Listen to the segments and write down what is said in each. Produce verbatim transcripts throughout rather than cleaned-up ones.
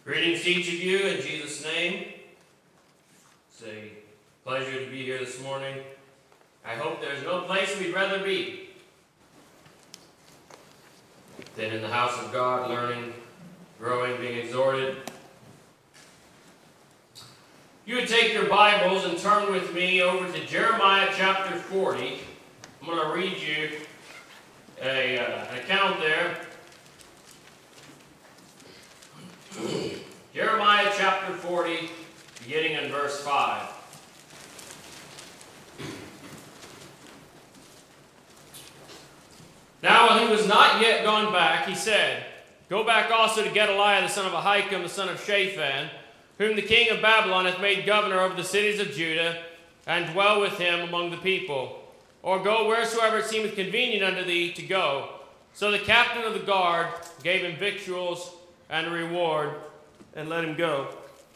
Greetings to each of you in Jesus' name. It's a pleasure to be here this morning. I hope there's no place we'd rather be than in the house of God, learning, growing, being exhorted. You would take your Bibles and turn with me over to Jeremiah chapter forty. I'm going to read you a, uh, an account there. Jeremiah chapter forty, beginning in verse five. Now when he was not yet gone back, he said, Go back also to Gedaliah the son of Ahikam, the son of Shaphan, whom the king of Babylon hath made governor over the cities of Judah, and dwell with him among the people. Or go wheresoever it seemeth convenient unto thee to go. So the captain of the guard gave him victuals and a reward, and let him go.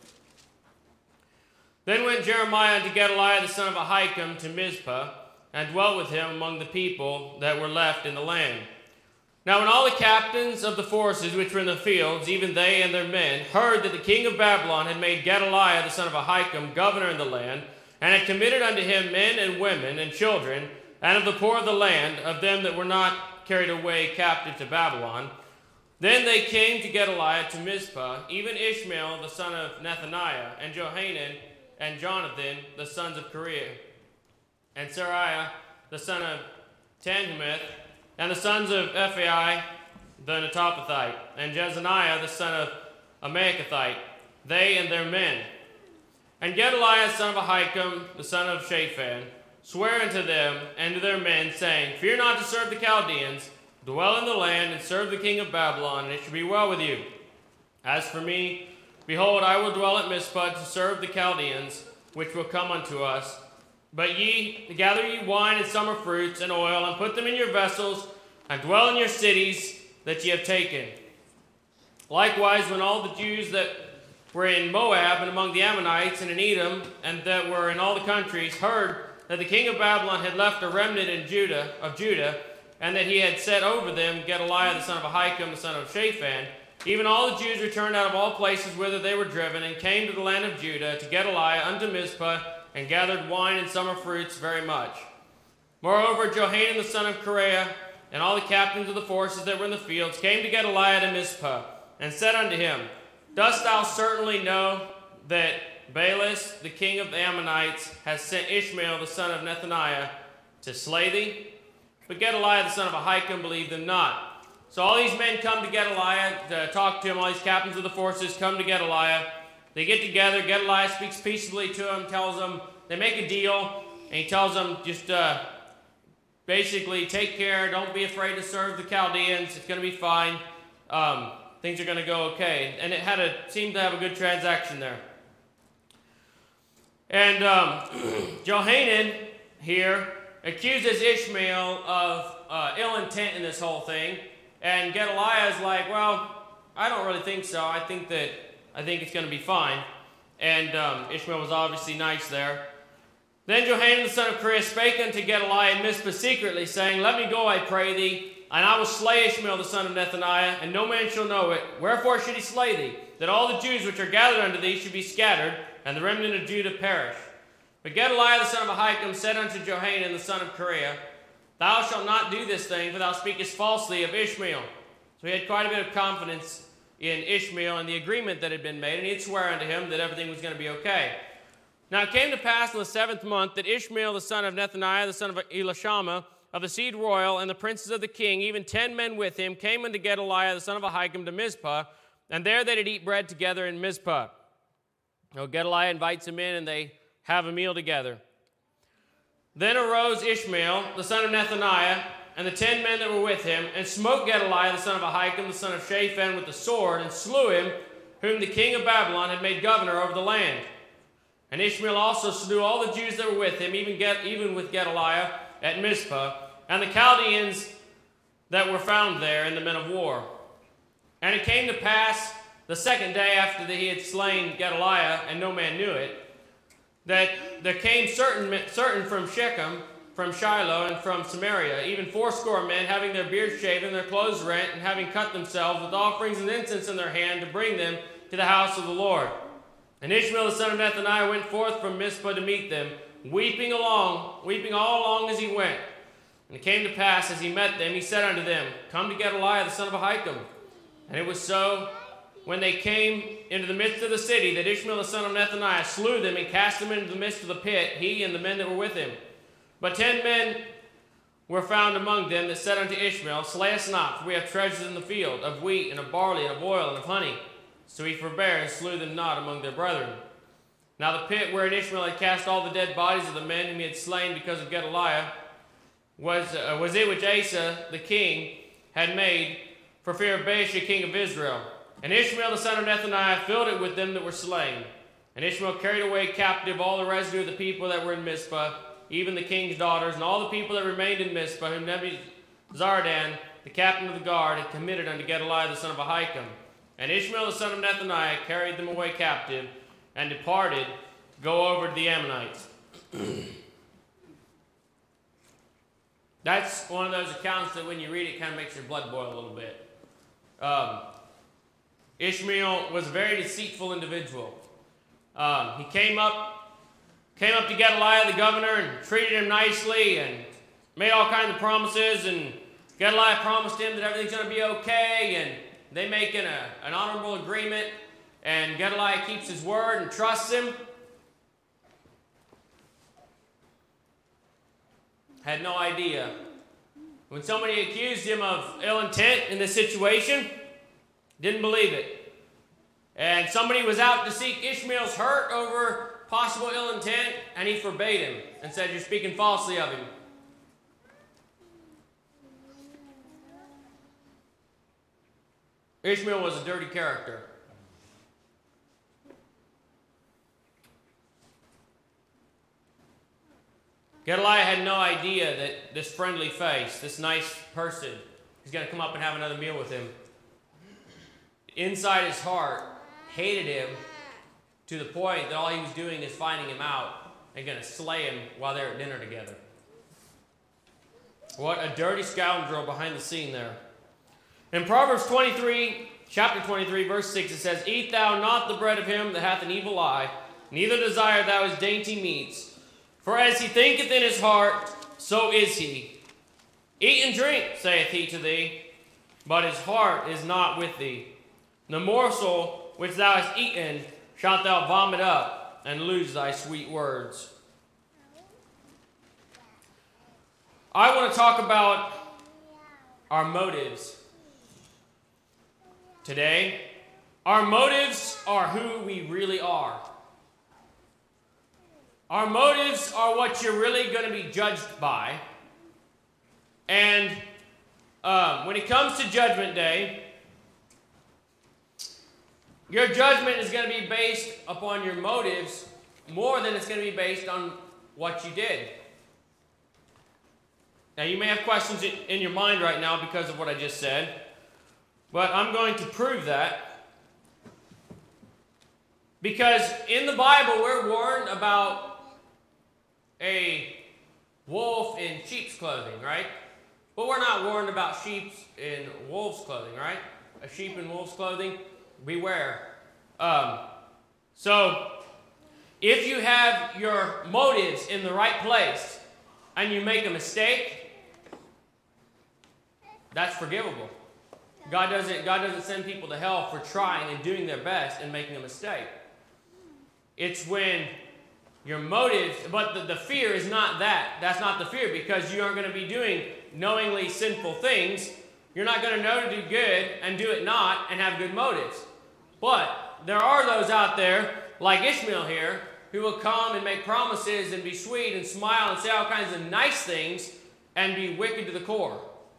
Then went Jeremiah unto Gedaliah the son of Ahikam to Mizpah, and dwelt with him among the people that were left in the land. Now when all the captains of the forces which were in the fields, even they and their men, heard that the king of Babylon had made Gedaliah the son of Ahikam governor in the land, and had committed unto him men and women and children, and of the poor of the land, of them that were not carried away captive to Babylon, then they came to Gedaliah to Mizpah, even Ishmael the son of Nethaniah, and Johanan, and Jonathan the sons of Kareah, and Seraiah the son of Tanhumeth, and the sons of Ephai the Netophathite, and Jezaniah the son of Amalechathite, they and their men. And Gedaliah the son of Ahikam, the son of Shaphan, sware unto them and to their men, saying, Fear not to serve the Chaldeans, dwell in the land, and serve the king of Babylon, and it shall be well with you. As for me, behold, I will dwell at Mizpah to serve the Chaldeans, which will come unto us. But ye, gather ye wine and summer fruits and oil, and put them in your vessels, and dwell in your cities that ye have taken. Likewise, when all the Jews that were in Moab, and among the Ammonites, and in Edom, and that were in all the countries, heard that the king of Babylon had left a remnant in Judah of Judah, and that he had set over them Gedaliah the son of Ahikam, the son of Shaphan, even all the Jews returned out of all places whither they were driven, and came to the land of Judah, to Gedaliah unto Mizpah, and gathered wine and summer fruits very much. Moreover, Johanan the son of Kareah, and all the captains of the forces that were in the fields, came to Gedaliah to Mizpah, and said unto him, Dost thou certainly know that Baalis, the king of the Ammonites, has sent Ishmael the son of Nethaniah to slay thee? But Gedaliah the son of Ahikam believed them not. So all these men come to Gedaliah to talk to him. All these captains of the forces come to Gedaliah. They get together. Gedaliah speaks peaceably to them, tells them, they make a deal, and he tells them just uh, basically take care, don't be afraid to serve the Chaldeans, it's going to be fine, um, things are going to go okay. And it had a, seemed to have a good transaction there. And um, Johanan here accuses Ishmael of uh, ill intent in this whole thing, and Gedaliah is like, well, I don't really think so, I think that I think it's going to be fine. And um, Ishmael was obviously nice there. Then Johanan the son of Kareah spake unto Gedaliah in Mizpah secretly, saying, Let me go, I pray thee, and I will slay Ishmael the son of Nethaniah, and no man shall know it. Wherefore should he slay thee? That all the Jews which are gathered unto thee should be scattered, and the remnant of Judah perish. But Gedaliah the son of Ahikam said unto Johanan the son of Kareah, Thou shalt not do this thing, for thou speakest falsely of Ishmael. So he had quite a bit of confidence in Ishmael and the agreement that had been made, and he'd swear unto him that everything was going to be okay. Now it came to pass in the seventh month that Ishmael the son of Nethaniah, the son of Elishama, of the seed royal, and the princes of the king, even ten men with him, came unto Gedaliah the son of Ahikam to Mizpah, and there they did eat bread together in Mizpah. So Gedaliah invites them in, and they have a meal together. Then arose Ishmael the son of Nethaniah, and the ten men that were with him, and smote Gedaliah the son of Ahikam, the son of Shaphan, with the sword, and slew him, whom the king of Babylon had made governor over the land. And Ishmael also slew all the Jews that were with him, even, Get, even with Gedaliah, at Mizpah, and the Chaldeans that were found there, and the men of war. And it came to pass the second day after that he had slain Gedaliah, and no man knew it, that there came certain, certain from Shechem, from Shiloh, and from Samaria, even fourscore men, having their beards shaven, their clothes rent, and having cut themselves, with offerings and incense in their hand, to bring them to the house of the Lord. And Ishmael the son of Nethaniah went forth from Mizpah to meet them, weeping along, weeping all along as he went. And it came to pass, as he met them, he said unto them, Come to Gedaliah the son of Ahikam. And it was so, when they came into the midst of the city, that Ishmael the son of Nethaniah slew them and cast them into the midst of the pit, he and the men that were with him. But ten men were found among them that said unto Ishmael, Slay us not, for we have treasures in the field, of wheat and of barley and of oil and of honey. So he forbare and slew them not among their brethren. Now the pit wherein Ishmael had cast all the dead bodies of the men whom he had slain because of Gedaliah was, uh, was it which Asa the king had made for fear of Baasha king of Israel. And Ishmael the son of Nethaniah filled it with them that were slain. And Ishmael carried away captive all the residue of the people that were in Mizpah, even the king's daughters, and all the people that remained in Mizpah, whom Nebuzaradan, the captain of the guard, had committed unto Gedaliah the son of Ahikam. And Ishmael the son of Nethaniah carried them away captive, and departed to go over to the Ammonites. That's one of those accounts that when you read it, kind of makes your blood boil a little bit. Um, Ishmael was a very deceitful individual. Um, he came up, came up to Gedaliah the governor and treated him nicely and made all kinds of promises. And Gedaliah promised him that everything's going to be okay, and they make an, a, an honorable agreement, and Gedaliah keeps his word and trusts him. Had no idea. When somebody accused him of ill intent in this situation, didn't believe it. And somebody was out to seek Ishmael's hurt over possible ill intent, and he forbade him and said, You're speaking falsely of him. Ishmael was a dirty character. Gedaliah had no idea that this friendly face, this nice person, is going to come up and have another meal with him. Inside his heart, hated him to the point that all he was doing is finding him out and going to slay him while they're at dinner together. What a dirty scoundrel behind the scene there. In Proverbs twenty-three, chapter twenty-three, verse six, it says, Eat thou not the bread of him that hath an evil eye, neither desire thou his dainty meats. For as he thinketh in his heart, so is he. Eat and drink, saith he to thee, but his heart is not with thee. The morsel which thou hast eaten shalt thou vomit up, and lose thy sweet words. I want to talk about our motives today. Our motives are who we really are. Our motives are what you're really going to be judged by. And um, when it comes to Judgment Day, your judgment is going to be based upon your motives more than it's going to be based on what you did. Now, you may have questions in your mind right now because of what I just said, but I'm going to prove that. Because in the Bible, we're warned about a wolf in sheep's clothing, right? But we're not warned about sheep in wolf's clothing, right? A sheep in wolf's clothing, beware. Um, so, if you have your motives in the right place and you make a mistake, that's forgivable. God doesn't, God doesn't send people to hell for trying and doing their best and making a mistake. It's when your motives, but the, the fear is not that. That's not the fear, because you aren't going to be doing knowingly sinful things. You're not going to know to do good and do it not and have good motives. But there are those out there, like Ishmael here, who will come and make promises and be sweet and smile and say all kinds of nice things and be wicked to the core.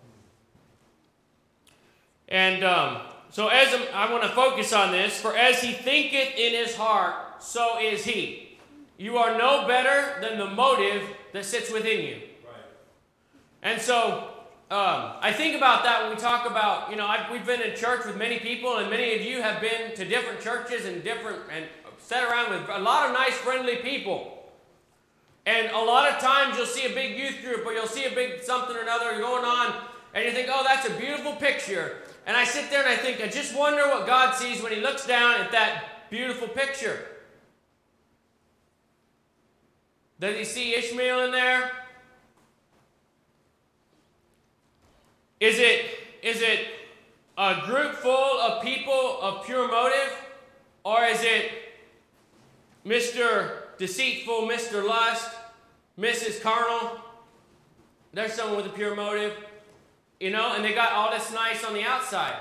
And um, so as I want to focus on this, for as he thinketh in his heart, so is he. You are no better than the motive that sits within you. Right. And so um, I think about that when we talk about, you know, I've, we've been in church with many people, and many of you have been to different churches and different and sat around with a lot of nice, friendly people. And a lot of times you'll see a big youth group, or you'll see a big something or another going on, and you think, oh, that's a beautiful picture. And I sit there and I think, I just wonder what God sees when he looks down at that beautiful picture. Does he see Ishmael in there? Is it, is it a group full of people of pure motive? Or is it Mister Deceitful, Mister Lust, Missus Carnal? There's someone with a pure motive. You know, and they got all this nice on the outside.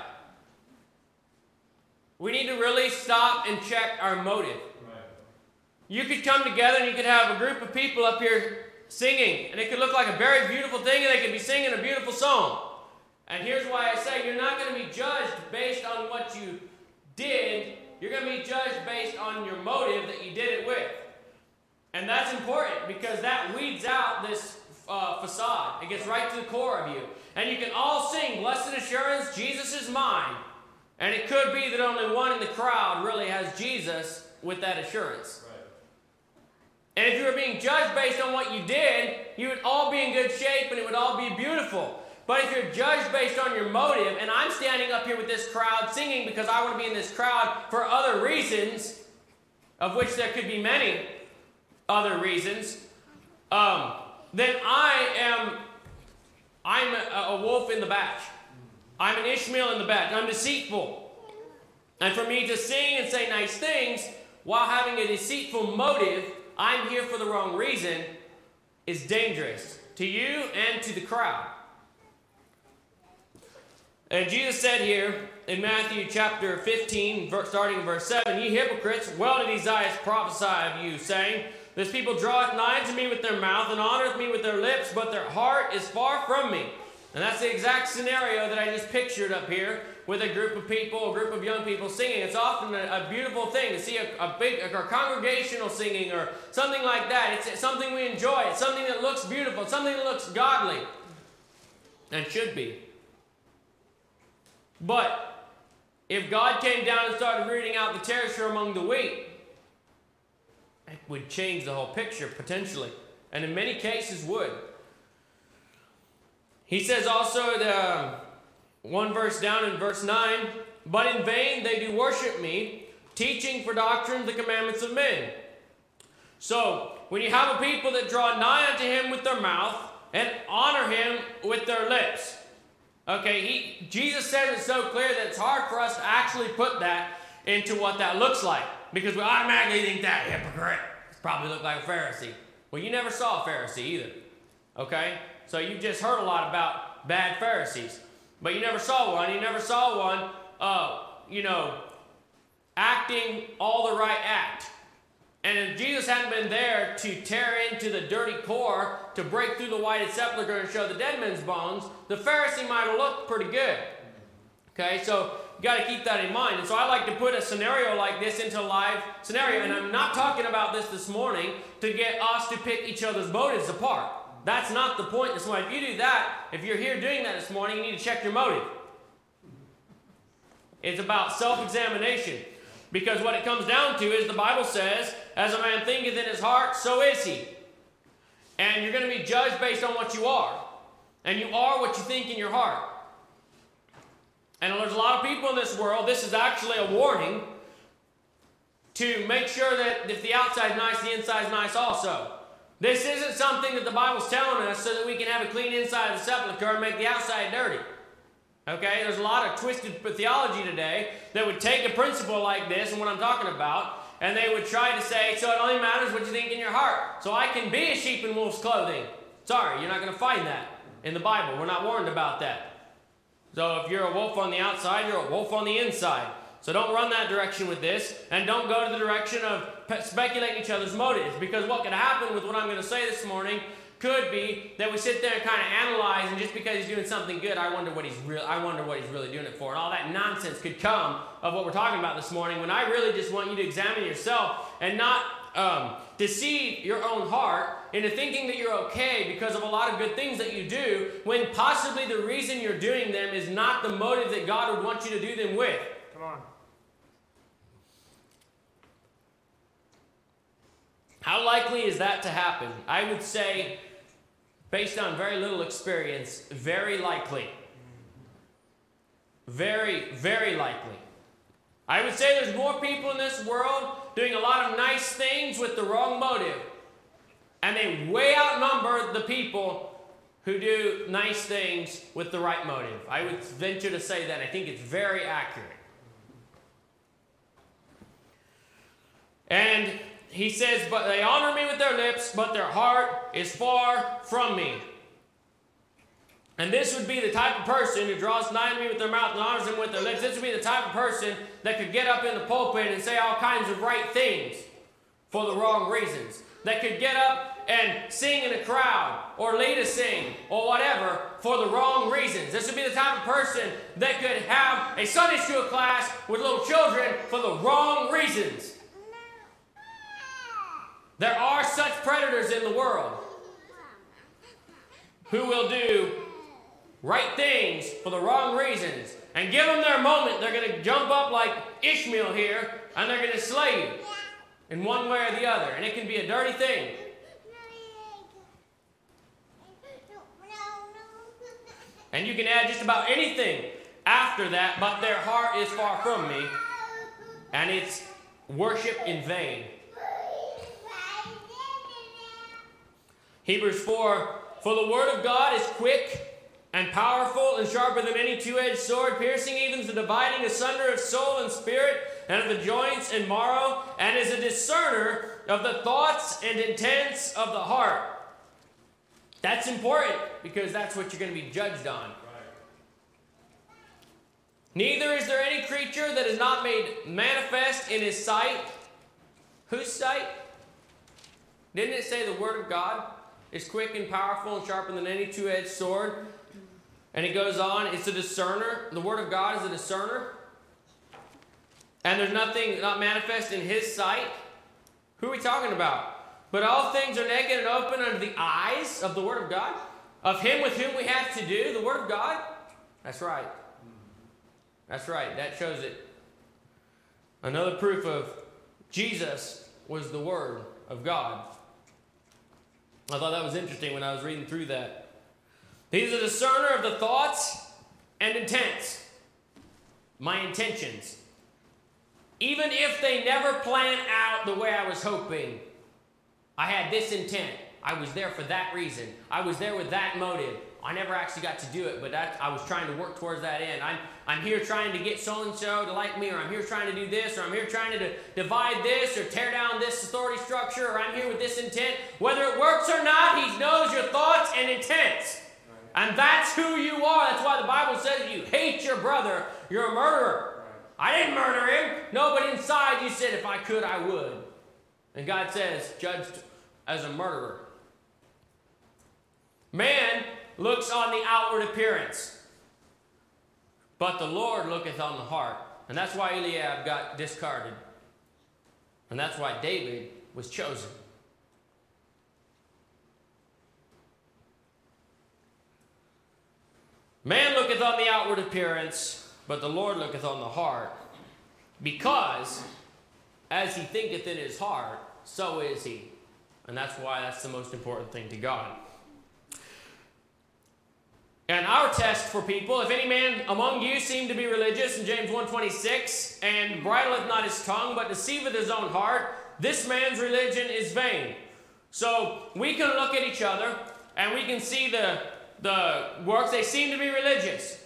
We need to really stop and check our motive. Right. You could come together and you could have a group of people up here singing, and it could look like a very beautiful thing, and they could be singing a beautiful song. And here's why I say you're not going to be judged based on what you did. You're going to be judged based on your motive that you did it with. And that's important because that weeds out this uh, facade. It gets right to the core of you. And you can all sing, "Blessed Assurance, Jesus is mine." And it could be that only one in the crowd really has Jesus with that assurance. Right. And if you were being judged based on what you did, you would all be in good shape and it would all be beautiful. But if you're judged based on your motive, and I'm standing up here with this crowd singing because I want to be in this crowd for other reasons, of which there could be many other reasons, um, then I am I'm a, a wolf in the batch. I'm an Ishmael in the batch. I'm deceitful. And for me to sing and say nice things while having a deceitful motive, I'm here for the wrong reason, is dangerous to you and to the crowd. And Jesus said here in Matthew chapter fifteen, starting in verse seven, "Ye hypocrites, well did Isaiah prophesy of you, saying, This people draweth nigh to me with their mouth, and honoreth me with their lips, but their heart is far from me." And that's the exact scenario that I just pictured up here with a group of people, a group of young people singing. It's often a, a beautiful thing to see a, a big, a, a congregational singing or something like that. It's, it's something we enjoy. It's something that looks beautiful. It's something that looks godly. And should be. But if God came down and started rooting out the tares among the wheat, it would change the whole picture potentially. And in many cases would. He says also, the one verse down in verse nine, "But in vain they do worship me, teaching for doctrine the commandments of men." So, when you have a people that draw nigh unto him with their mouth and honor him with their lips. Okay, he, Jesus says it so clear that it's hard for us to actually put that into what that looks like. Because we automatically think that hypocrite probably look like a Pharisee. Well, you never saw a Pharisee either. Okay? So you've just heard a lot about bad Pharisees. But you never saw one. You never saw one, uh, you know, acting all the right act. And if Jesus hadn't been there to tear into the dirty core, to break through the whited sepulchre and show the dead men's bones, the Pharisee might have looked pretty good. Okay, so you got to keep that in mind. And so I like to put a scenario like this into a live scenario. And I'm not talking about this this morning to get us to pick each other's motives apart. That's not the point this morning. If you do that, if you're here doing that this morning, you need to check your motive. It's about self-examination. Because what it comes down to is the Bible says, "As a man thinketh in his heart, so is he." And you're going to be judged based on what you are. And you are what you think in your heart. And there's a lot of people in this world, this is actually a warning to make sure that if the outside's nice, the inside's nice also. This isn't something that the Bible's telling us so that we can have a clean inside of the sepulchre and make the outside dirty. Okay, there's a lot of twisted theology today that would take a principle like this and what I'm talking about, and they would try to say, so it only matters what you think in your heart. So I can be a sheep in wolf's clothing. Sorry, you're not going to find that in the Bible. We're not warned about that. So if you're a wolf on the outside, you're a wolf on the inside. So don't run that direction with this, and don't go to the direction of speculating each other's motives, because what could happen with what I'm going to say this morning could be that we sit there and kind of analyze, and just because he's doing something good, I wonder what he's real. I wonder what he's really doing it for. And all that nonsense could come of what we're talking about this morning. When I really just want you to examine yourself and not um, deceive your own heart into thinking that you're okay because of a lot of good things that you do, when possibly the reason you're doing them is not the motive that God would want you to do them with. Come on. How likely is that to happen? I would say, based on very little experience, very likely. very, very likely. I would say there's more people in this world doing a lot of nice things with the wrong motive. And they way outnumber the people who do nice things with the right motive. I would venture to say that. I think it's very accurate. And he says, but they honor me with their lips, but their heart is far from me. And this would be the type of person who draws nigh to me with their mouth and honors him with their lips. This would be the type of person that could get up in the pulpit and say all kinds of right things for the wrong reasons. That could get up and sing in a crowd or lead a sing or whatever for the wrong reasons. This would be the type of person that could have a Sunday school class with little children for the wrong reasons. There are such predators in the world who will do right things for the wrong reasons. And give them their moment, they're going to jump up like Ishmael here, and they're going to slay you in one way or the other. And it can be a dirty thing. And you can add just about anything after that, but their heart is far from me, and it's worship in vain. Hebrews four, for the word of God is quick and powerful and sharper than any two-edged sword, piercing even to the dividing asunder of soul and spirit and of the joints and marrow, and is a discerner of the thoughts and intents of the heart. That's important because that's what you're going to be judged on. Right. Neither is there any creature that is not made manifest in his sight. Whose sight? Didn't it say the word of God is quick and powerful and sharper than any two-edged sword? And it goes on, it's a discerner. The word of God is a discerner. And there's nothing not manifest in his sight. Who are we talking about? But all things are naked and open under the eyes of the word of God. Of him with whom we have to do, the word of God. That's right. That's right. That shows it. Another proof of Jesus was the word of God. I thought that was interesting when I was reading through that. He's a discerner of the thoughts and intents. My intentions. Even if they never plan out the way I was hoping. I had this intent. I was there for that reason. I was there with that motive. I never actually got to do it, but that, I was trying to work towards that end. I'm, I'm here trying to get so-and-so to like me, or I'm here trying to do this, or I'm here trying to divide this, or tear down this authority structure, or I'm here with this intent. Whether it works or not, he knows your thoughts and intents. Right. And that's who you are. That's why the Bible says you hate your brother, you're a murderer. Right. I didn't murder him. No, but inside you said, if I could, I would. And God says, judged as a murderer. Man looks on the outward appearance, but the Lord looketh on the heart. And that's why Eliab got discarded. And that's why David was chosen. Man looketh on the outward appearance, but the Lord looketh on the heart. Because as he thinketh in his heart, so is he. And that's why that's the most important thing to God. And our test for people, if any man among you seem to be religious, in James one twenty-six, and bridleth not his tongue, but deceiveth his own heart, this man's religion is vain. So we can look at each other, and we can see the, the works. They seem to be religious.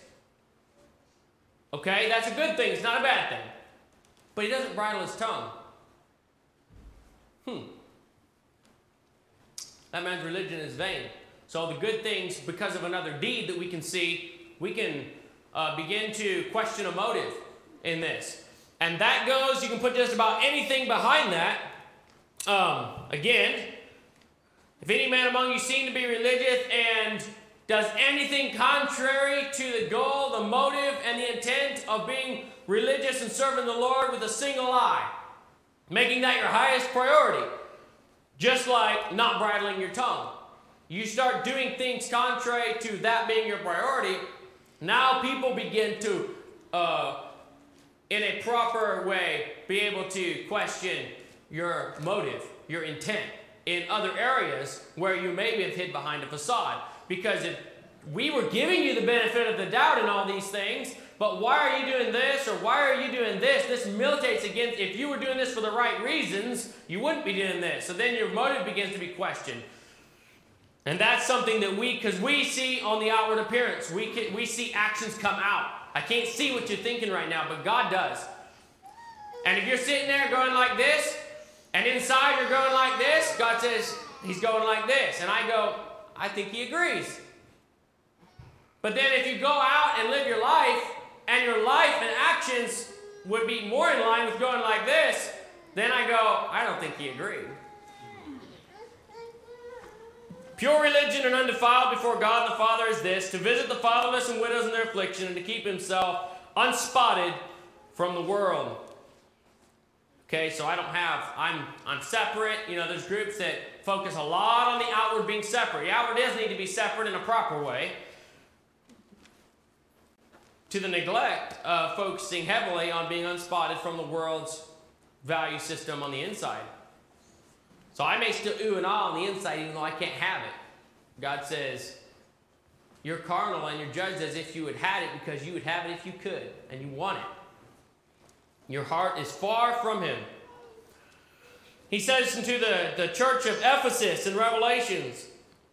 Okay, that's a good thing. It's not a bad thing. But he doesn't bridle his tongue. Hmm. That man's religion is vain. So the good things, because of another deed that we can see, we can uh, begin to question a motive in this. And that goes, you can put just about anything behind that. Um, again, if any man among you seem to be religious and does anything contrary to the goal, the motive, and the intent of being religious and serving the Lord with a single eye, making that your highest priority, just like not bridling your tongue. You start doing things contrary to that being your priority, now people begin to, uh, in a proper way, be able to question your motive, your intent, in other areas where you maybe have hid behind a facade. Because if we were giving you the benefit of the doubt in all these things, but why are you doing this, or why are you doing this? This militates against, if you were doing this for the right reasons, you wouldn't be doing this. So then your motive begins to be questioned. And that's something that we, because we see on the outward appearance, we, can, we see actions come out. I can't see what you're thinking right now, but God does. And if you're sitting there going like this, and inside you're going like this, God says, he's going like this. And I go, I think he agrees. But then if you go out and live your life, and your life and actions would be more in line with going like this, then I go, I don't think he agreed. Pure religion and undefiled before God the Father is this, to visit the fatherless and widows in their affliction, and to keep himself unspotted from the world. Okay, so I don't have, I'm, I'm separate. You know, there's groups that focus a lot on the outward being separate. The outward does need to be separate in a proper way, to the neglect of focusing heavily on being unspotted from the world's value system on the inside. So I may still ooh and ah on the inside even though I can't have it. God says, you're carnal and you're judged as if you had had it because you would have it if you could and you want it. Your heart is far from him. He says into the, the church of Ephesus in Revelations,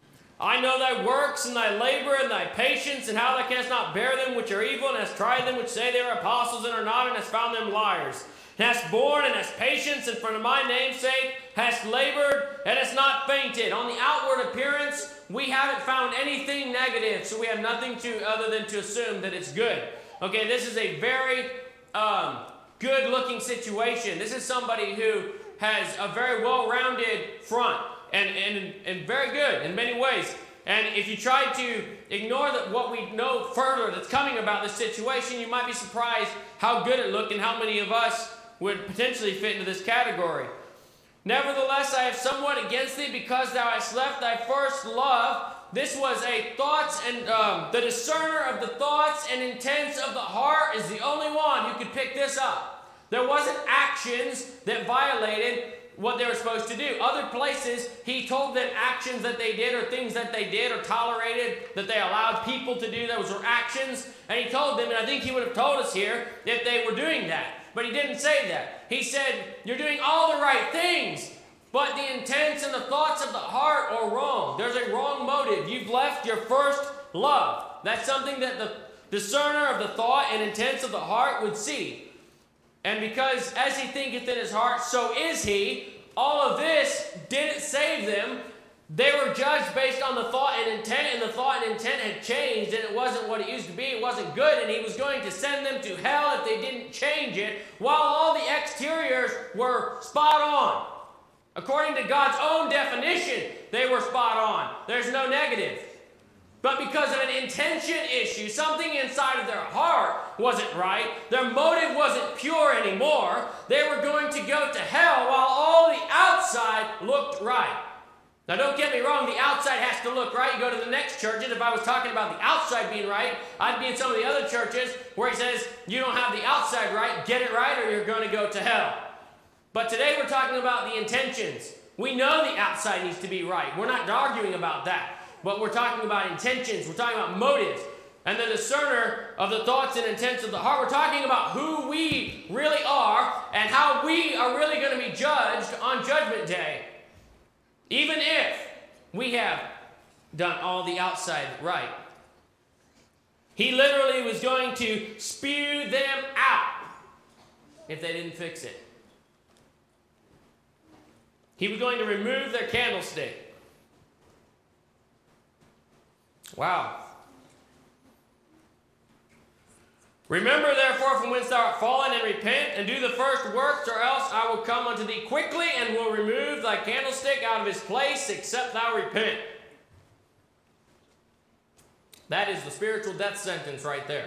I know thy works and thy labor and thy patience, and how thou canst not bear them which are evil, and hast tried them which say they are apostles and are not, and hast found them liars. And hast borne and hast patience, and for my name's sake hast labored and hast not fainted. On the outward appearance, we haven't found anything negative, so we have nothing to other than to assume that it's good. Okay, this is a very um, good-looking situation. This is somebody who has a very well-rounded front. And, and, and very good in many ways. And if you try to ignore the, what we know further that's coming about this situation, you might be surprised how good it looked and how many of us would potentially fit into this category. Nevertheless, I have somewhat against thee, because thou hast left thy first love. This was a thoughts and um, the discerner of the thoughts and intents of the heart is the only one who could pick this up. There wasn't actions that violated what they were supposed to do. Other places, he told them actions that they did or things that they did or tolerated that they allowed people to do. Those were actions. And he told them, and I think he would have told us here if they were doing that. But he didn't say that. He said, you're doing all the right things, but the intents and the thoughts of the heart are wrong. There's a wrong motive. You've left your first love. That's something that the discerner of the thought and intents of the heart would see. And because as he thinketh in his heart, so is he, all of this didn't save them. They were judged based on the thought and intent, and the thought and intent had changed, and it wasn't what it used to be. It wasn't good, and he was going to send them to hell if they didn't change it, while all the exteriors were spot on. According to God's own definition, they were spot on. There's no negative. But because of an intention issue, something inside of their heart wasn't right, their motive wasn't pure anymore, they were going to go to hell while all the outside looked right. Now don't get me wrong, the outside has to look right. You go to the next churches, if I was talking about the outside being right, I'd be in some of the other churches where he says, you don't have the outside right, get it right or you're going to go to hell. But today we're talking about the intentions. We know the outside needs to be right. We're not arguing about that. But we're talking about intentions. We're talking about motives. And the discerner of the thoughts and intents of the heart. We're talking about who we really are and how we are really going to be judged on Judgment Day. Even if we have done all the outside right. He literally was going to spew them out if they didn't fix it. He was going to remove their candlestick. Wow. Remember therefore from whence thou art fallen, and repent, and do the first works, or else I will come unto thee quickly, and will remove thy candlestick out of his place, except thou repent. That is the spiritual death sentence right there.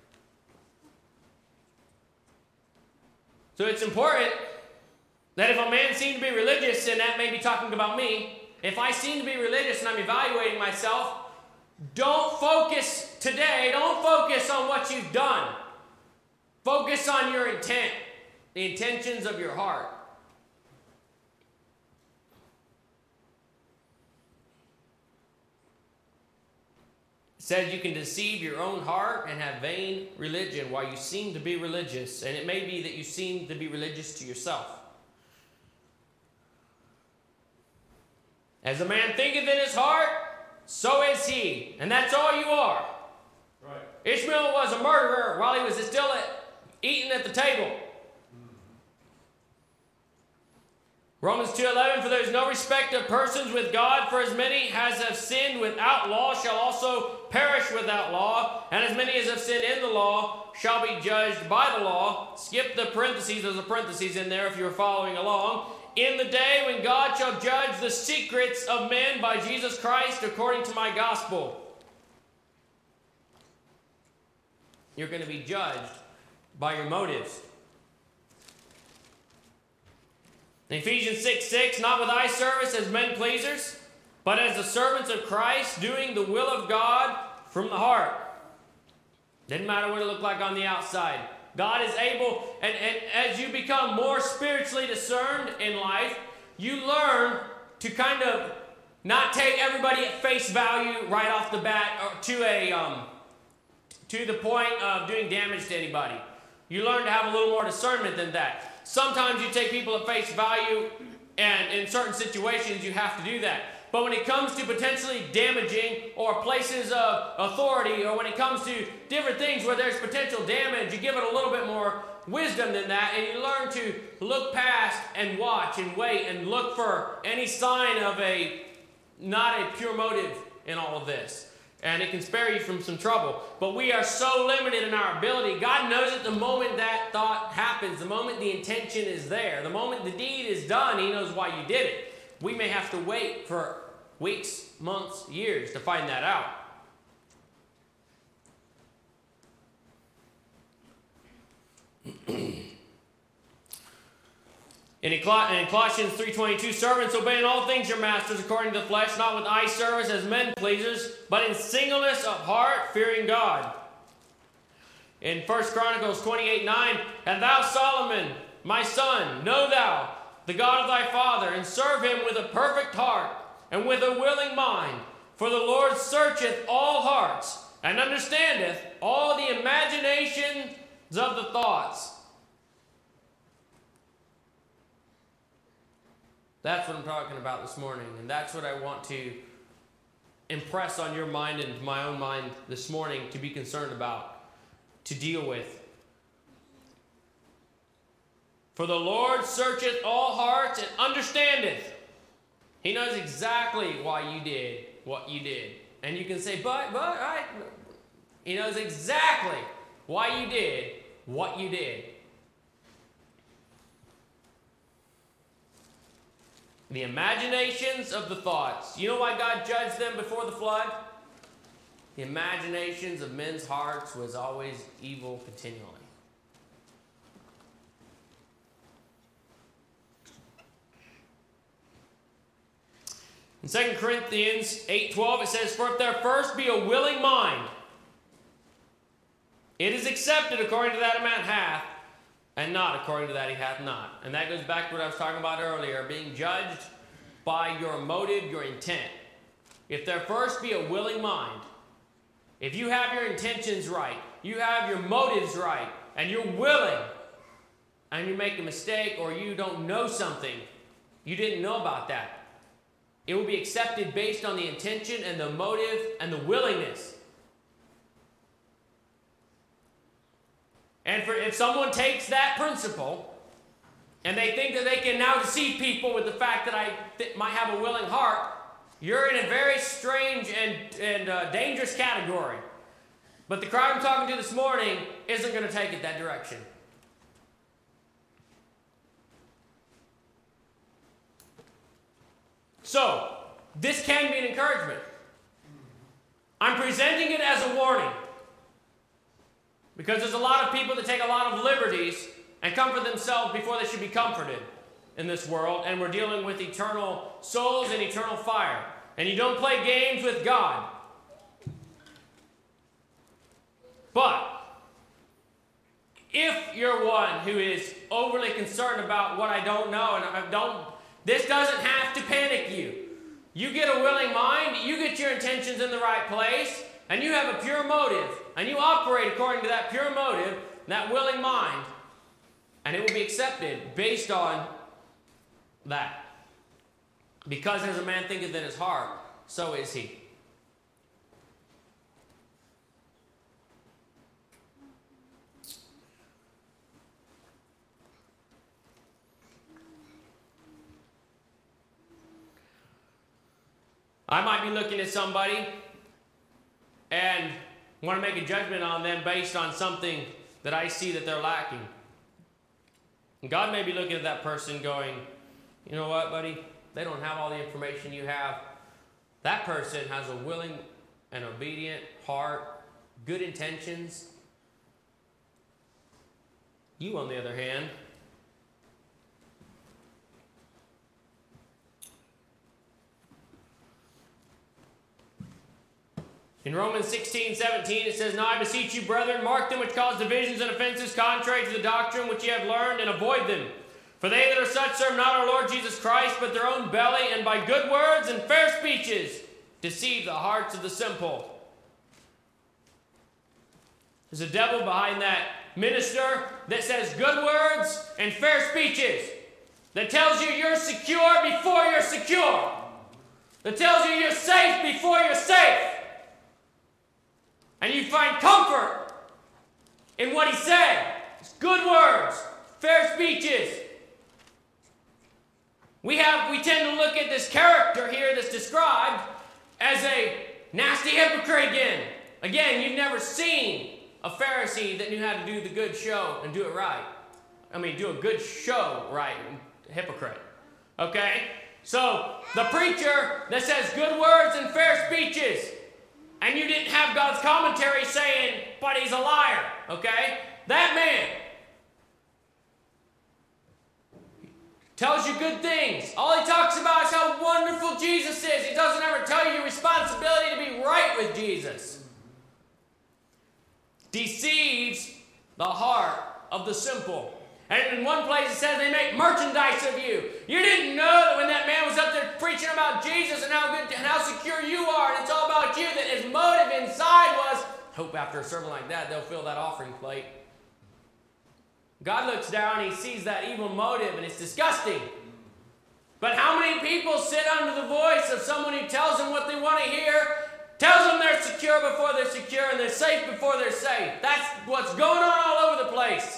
So it's important that if a man seems to be religious, and that may be talking about me, if I seem to be religious and I'm evaluating myself, don't focus today, don't focus on what you've done. Focus on your intent, the intentions of your heart. It says you can deceive your own heart and have vain religion while you seem to be religious. And it may be that you seem to be religious to yourself. As a man thinketh in his heart, so is he. And that's all you are. Right. Ishmael was a murderer while he was still at, eating at the table. Romans two eleven, for there is no respect of persons with God, for as many as have sinned without law shall also perish without law, and as many as have sinned in the law shall be judged by the law. Skip the parentheses, there's a parentheses in there if you're following along. In the day when God shall judge the secrets of men by Jesus Christ according to my gospel. You're going to be judged by your motives. In Ephesians six six, not with eye service as men pleasers, but as the servants of Christ, doing the will of God from the heart. Doesn't matter what it looked like on the outside. God is able, and, and as you become more spiritually discerned in life, you learn to kind of not take everybody at face value right off the bat or to a um, to the point of doing damage to anybody. You learn to have a little more discernment than that. Sometimes you take people at face value, and in certain situations you have to do that. But when it comes to potentially damaging or places of authority, or when it comes to different things where there's potential damage, you give it a little bit more wisdom than that, and you learn to look past and watch and wait and look for any sign of a not a pure motive in all of this. And it can spare you from some trouble. But we are so limited in our ability. God knows it the moment that thought happens, the moment the intention is there, the moment the deed is done, He knows why you did it. We may have to wait for weeks, months, years to find that out. In Colossians three twenty-two, servants, obey in all things your masters according to the flesh, not with eye service as men pleasers, but in singleness of heart, fearing God. In First Chronicles twenty-eight nine, and thou, Solomon, my son, know thou the God of thy father, and serve him with a perfect heart, and with a willing mind. For the Lord searcheth all hearts, and understandeth all the imaginations of the thoughts. That's what I'm talking about this morning, and that's what I want to impress on your mind and my own mind this morning to be concerned about, to deal with. For the Lord searcheth all hearts and understandeth. He knows exactly why you did what you did. And you can say, but, but, I... He knows exactly why you did what you did. The imaginations of the thoughts. You know why God judged them before the flood? The imaginations of men's hearts was always evil continually. In Second Corinthians eight twelve, it says, for if there first be a willing mind, it is accepted according to that a man hath, and not according to that he hath not. And that goes back to what I was talking about earlier, being judged by your motive, your intent. If there first be a willing mind, if you have your intentions right, you have your motives right, and you're willing, and you make a mistake or you don't know something, you didn't know about that, it will be accepted based on the intention and the motive and the willingness. And for, if someone takes that principle and they think that they can now deceive people with the fact that I th- might have a willing heart, you're in a very strange and, and uh, dangerous category. But the crowd I'm talking to this morning isn't going to take it that direction. So, this can be an encouragement. I'm presenting it as a warning. Because there's a lot of people that take a lot of liberties and comfort themselves before they should be comforted in this world. And we're dealing with eternal souls and eternal fire. And you don't play games with God. But if you're one who is overly concerned about what I don't know, and I don't, this doesn't have to panic you. You get a willing mind, you get your intentions in the right place, and you have a pure motive, and you operate according to that pure motive, that willing mind, and it will be accepted based on that. Because as a man thinketh in his heart, so is he. I might be looking at somebody and want to make a judgment on them based on something that I see that they're lacking. And God may be looking at that person going, you know what, buddy? They don't have all the information you have. That person has a willing and obedient heart, good intentions. You, on the other hand, in Romans sixteen, seventeen, it says, Now I beseech you, brethren, mark them which cause divisions and offenses contrary to the doctrine which ye have learned, and avoid them. For they that are such serve not our Lord Jesus Christ, but their own belly, and by good words and fair speeches deceive the hearts of the simple. There's a devil behind that minister that says good words and fair speeches, that tells you you're secure before you're secure, that tells you you're safe before you're safe. And you find comfort in what he said. It's good words, fair speeches. We have, we tend to look at this character here that's described as a nasty hypocrite again. Again, you've never seen a Pharisee that knew how to do the good show and do it right. I mean, do a good show right, hypocrite. Okay? So, the preacher that says good words and fair speeches, and you didn't have God's commentary saying, but he's a liar, okay? That man tells you good things. All he talks about is how wonderful Jesus is. He doesn't ever tell you your responsibility to be right with Jesus. Deceives the heart of the simple. And in one place it says they make merchandise of you. You didn't know that when that man was up there preaching about Jesus and how good and how secure you are, and it's all about you, that his motive inside was, hope after a sermon like that they'll fill that offering plate. God looks down and he sees that evil motive, and it's disgusting. But how many people sit under the voice of someone who tells them what they want to hear, tells them they're secure before they're secure, and they're safe before they're safe? That's what's going on all over the place.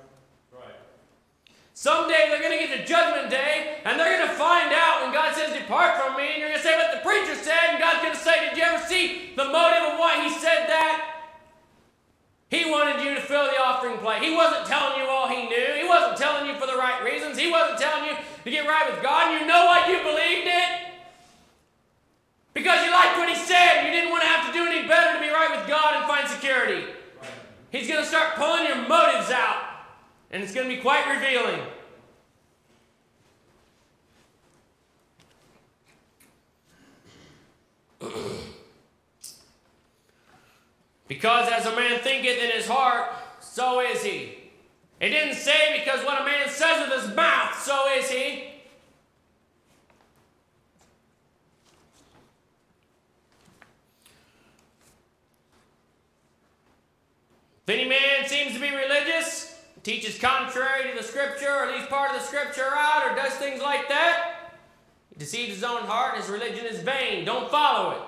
Someday they're going to get to Judgment Day, and they're going to find out when God says, depart from me, and you're going to say, but the preacher said, and God's going to say, did you ever see the motive of why he said that? He wanted you to fill the offering plate. He wasn't telling you all he knew. He wasn't telling you for the right reasons. He wasn't telling you to get right with God. And you know why you believed it? Because you liked what he said. You didn't want to have to do any better to be right with God and find security. He's going to start pulling your motives out. And it's going to be quite revealing. Because as a man thinketh in his heart, so is he. It didn't say because what a man says with his mouth, so is he. If any man seems to be religious, teaches contrary to the Scripture, or leaves part of the Scripture out, or does things like that, he deceives his own heart, and his religion is vain. Don't follow it.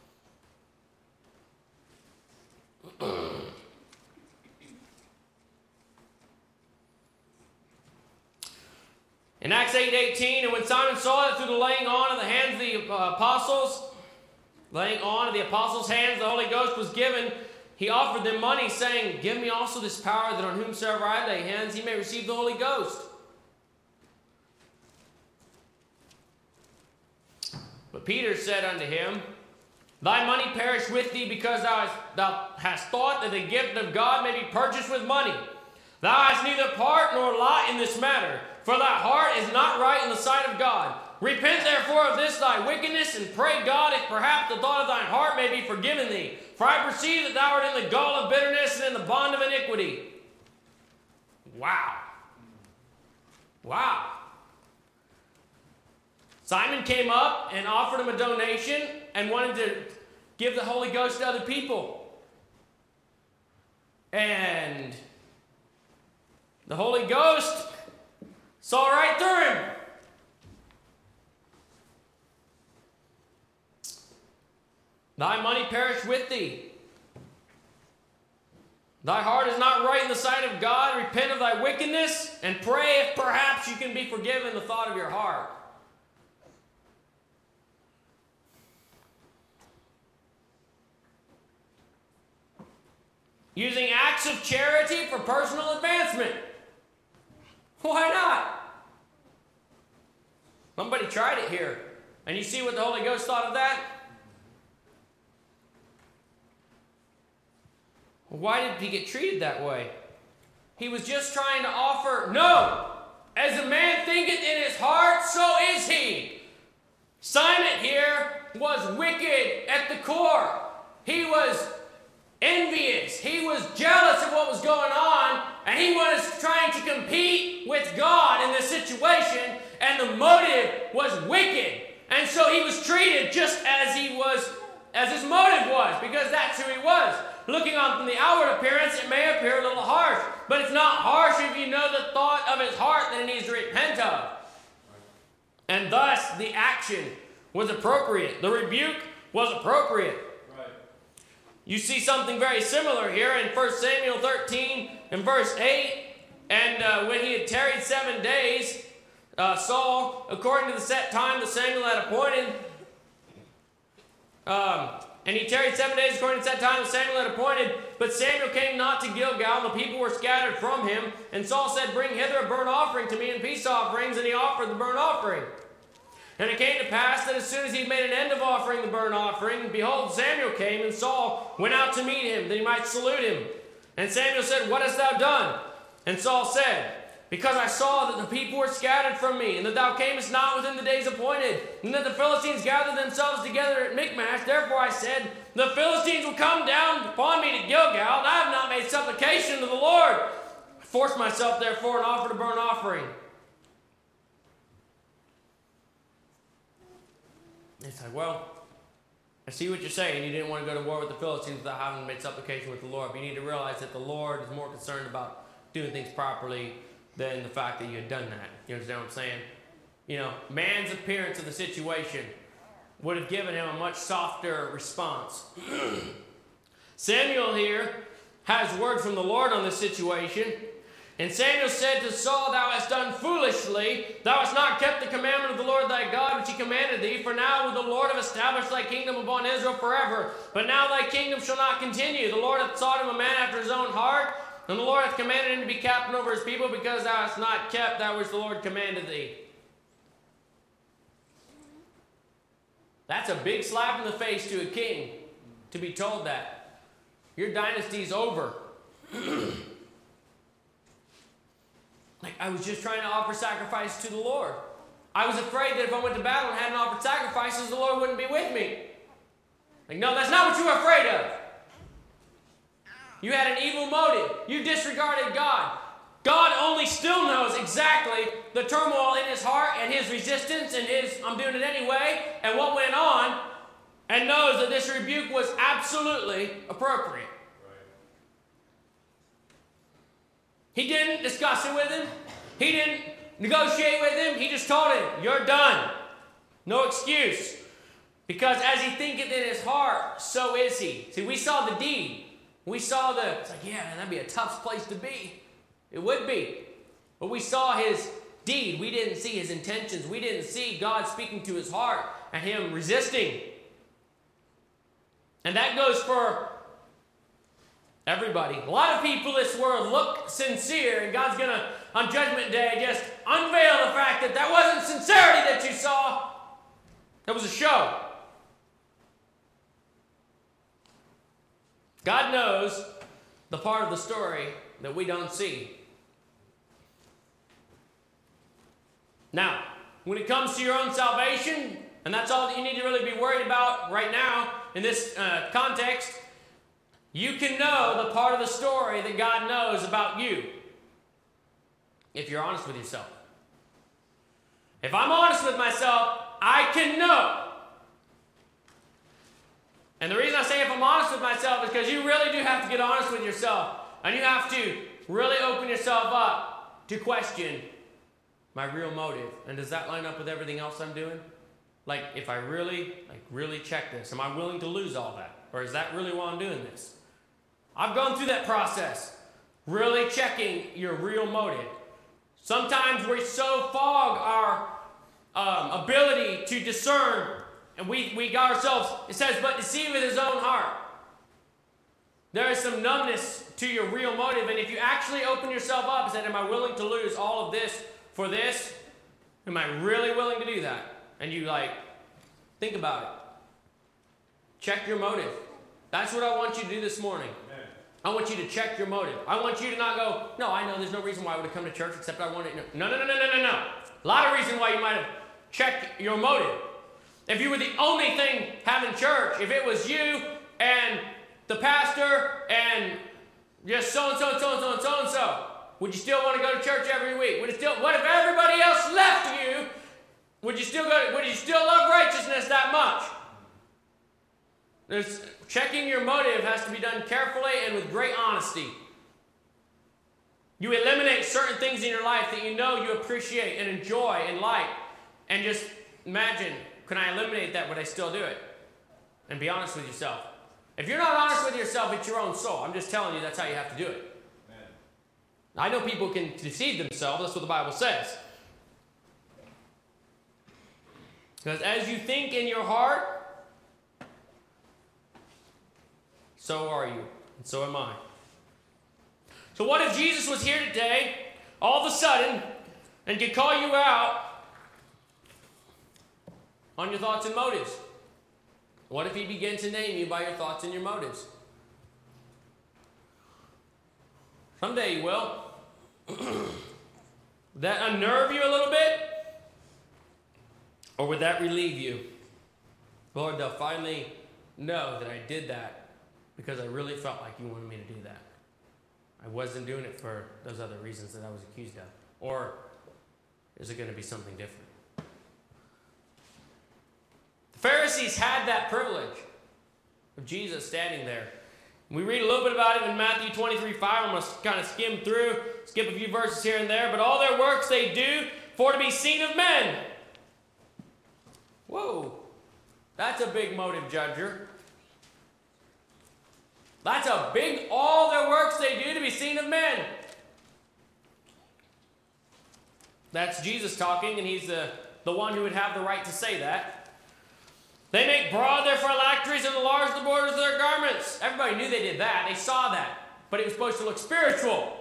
In Acts eight eighteen, and when Simon saw that through the laying on of the hands of the uh, apostles, laying on of the apostles' hands, the Holy Ghost was given, he offered them money, saying, give me also this power, that on whomsoever I lay hands, he may receive the Holy Ghost. But Peter said unto him, thy money perish with thee, because thou hast, thou hast thought that the gift of God may be purchased with money. Thou hast neither part nor lot in this matter, for thy heart is not right in the sight of God. Repent therefore of this thy wickedness, and pray God, if perhaps the thought of thine heart may be forgiven thee. For I perceive that thou art in the gall of bitterness and in the bond of iniquity. Wow. Wow. Simon came up and offered him a donation and wanted to give the Holy Ghost to other people. And the Holy Ghost saw right through him. Thy money perish with thee. Thy heart is not right in the sight of God. Repent of thy wickedness and pray if perhaps you can be forgiven the thought of your heart. Using acts of charity for personal advancement. Why not? Somebody tried it here. And you see what the Holy Ghost thought of that? Why did he get treated that way? He was just trying to offer, no! As a man thinketh in his heart, so is he. Simon here was wicked at the core. He was envious. He was jealous of what was going on, and he was trying to compete with God in this situation, and the motive was wicked. And so he was treated just as he was, as his motive was, because that's who he was. Looking on from the outward appearance, it may appear a little harsh, but it's not harsh if you know the thought of his heart that he needs to repent of. And thus, the action was appropriate. The rebuke was appropriate. Right. You see something very similar here in First Samuel thirteen and verse eight. And uh, when he had tarried seven days, uh, Saul, according to the set time that Samuel had appointed, um, and he tarried seven days according to the set time that Samuel had appointed. But Samuel came not to Gilgal, and the people were scattered from him. And Saul said, Bring hither a burnt offering to me and peace offerings. And he offered the burnt offering. And it came to pass that as soon as he had made an end of offering the burnt offering, behold, Samuel came, and Saul went out to meet him, that he might salute him. And Samuel said, What hast thou done? And Saul said, Because I saw that the people were scattered from me, and that thou camest not within the days appointed, and that the Philistines gathered themselves together at Michmash. Therefore I said, The Philistines will come down upon me to Gilgal, and I have not made supplication to the Lord. I forced myself therefore and offered a burnt offering. It's like, well, I see what you're saying. You didn't want to go to war with the Philistines without having made supplication with the Lord. But you need to realize that the Lord is more concerned about doing things properly than the fact that you had done that. You understand what I'm saying? You know, man's appearance of the situation would have given him a much softer response. Samuel here has word from the Lord on this situation. And Samuel said to Saul, Thou hast done foolishly. Thou hast not kept the commandment of the Lord thy God, which he commanded thee. For now will the Lord have established thy kingdom upon Israel forever. But now thy kingdom shall not continue. The Lord hath sought him a man after his own heart. And the Lord hath commanded him to be captain over his people, because thou hast not kept that which the Lord commanded thee. That's a big slap in the face to a king, to be told that. Your dynasty's over. Like, I was just trying to offer sacrifice to the Lord. I was afraid that if I went to battle and hadn't offered sacrifices, the Lord wouldn't be with me. Like, no, that's not what you were afraid of. You had an evil motive. You disregarded God. God only still knows exactly the turmoil in his heart and his resistance and his, I'm doing it anyway, and what went on, and knows that this rebuke was absolutely appropriate. He didn't discuss it with him. He didn't negotiate with him. He just told him, you're done. No excuse. Because as he thinketh in his heart, so is he. See, we saw the deed. We saw the, it's like, yeah, that'd be a tough place to be. It would be. But we saw his deed. We didn't see his intentions. We didn't see God speaking to his heart and him resisting. And that goes for everybody. A lot of people in this world look sincere, and God's going to, on Judgment Day, just unveil the fact that that wasn't sincerity that you saw. That was a show. God knows the part of the story that we don't see. Now, when it comes to your own salvation, and that's all that you need to really be worried about right now in this uh, context, you can know the part of the story that God knows about you if you're honest with yourself. If I'm honest with myself, I can know. And the reason I say if I'm honest with myself is because you really do have to get honest with yourself. And you have to really open yourself up to question my real motive. And does that line up with everything else I'm doing? Like, if I really, like, really check this, am I willing to lose all that? Or is that really why I'm doing this? I've gone through that process. Really checking your real motive. Sometimes we so fog our um, ability to discern, and we, we got ourselves, it says, but deceiveth his own heart. There is some numbness to your real motive, and if you actually open yourself up and say, am I willing to lose all of this for this? Am I really willing to do that? And you like, think about it. Check your motive. That's what I want you to do this morning. Amen. I want you to check your motive. I want you to not go, no, I know there's no reason why I would have come to church except I wanted to. No, no, no, no, no, no, no. A lot of reason why you might have checked your motive. If you were the only thing having church, if it was you and the pastor and just so-and-so and so-and-so and so-and-so, would you still want to go to church every week? Would it still, what if everybody else left you? Would you still go to, would you still love righteousness that much? There's, checking your motive has to be done carefully and with great honesty. You eliminate certain things in your life that you know you appreciate and enjoy and like. And just imagine, can I eliminate that? Would I still do it? And be honest with yourself. If you're not honest with yourself, it's your own soul. I'm just telling you that's how you have to do it. Amen. I know people can deceive themselves. That's what the Bible says. Because as you think in your heart, so are you, and so am I. So what if Jesus was here today, all of a sudden, and could call you out on your thoughts and motives? What if he began to name you by your thoughts and your motives? Someday he will. Would that unnerve you a little bit? Or would that relieve you? Lord, they'll finally know that I did that because I really felt like you wanted me to do that. I wasn't doing it for those other reasons that I was accused of. Or is it going to be something different? The Pharisees had that privilege of Jesus standing there. We read a little bit about it in Matthew twenty-three five. I'm going to kind of skim through, skip a few verses here and there. But all their works they do for to be seen of men. Whoa, that's a big motive, judger. That's a big, all their works they do to be seen of men. That's Jesus talking, and he's the, the one who would have the right to say that. They make broad their phylacteries and enlarge the borders of their garments. Everybody knew they did that. They saw that. But it was supposed to look spiritual.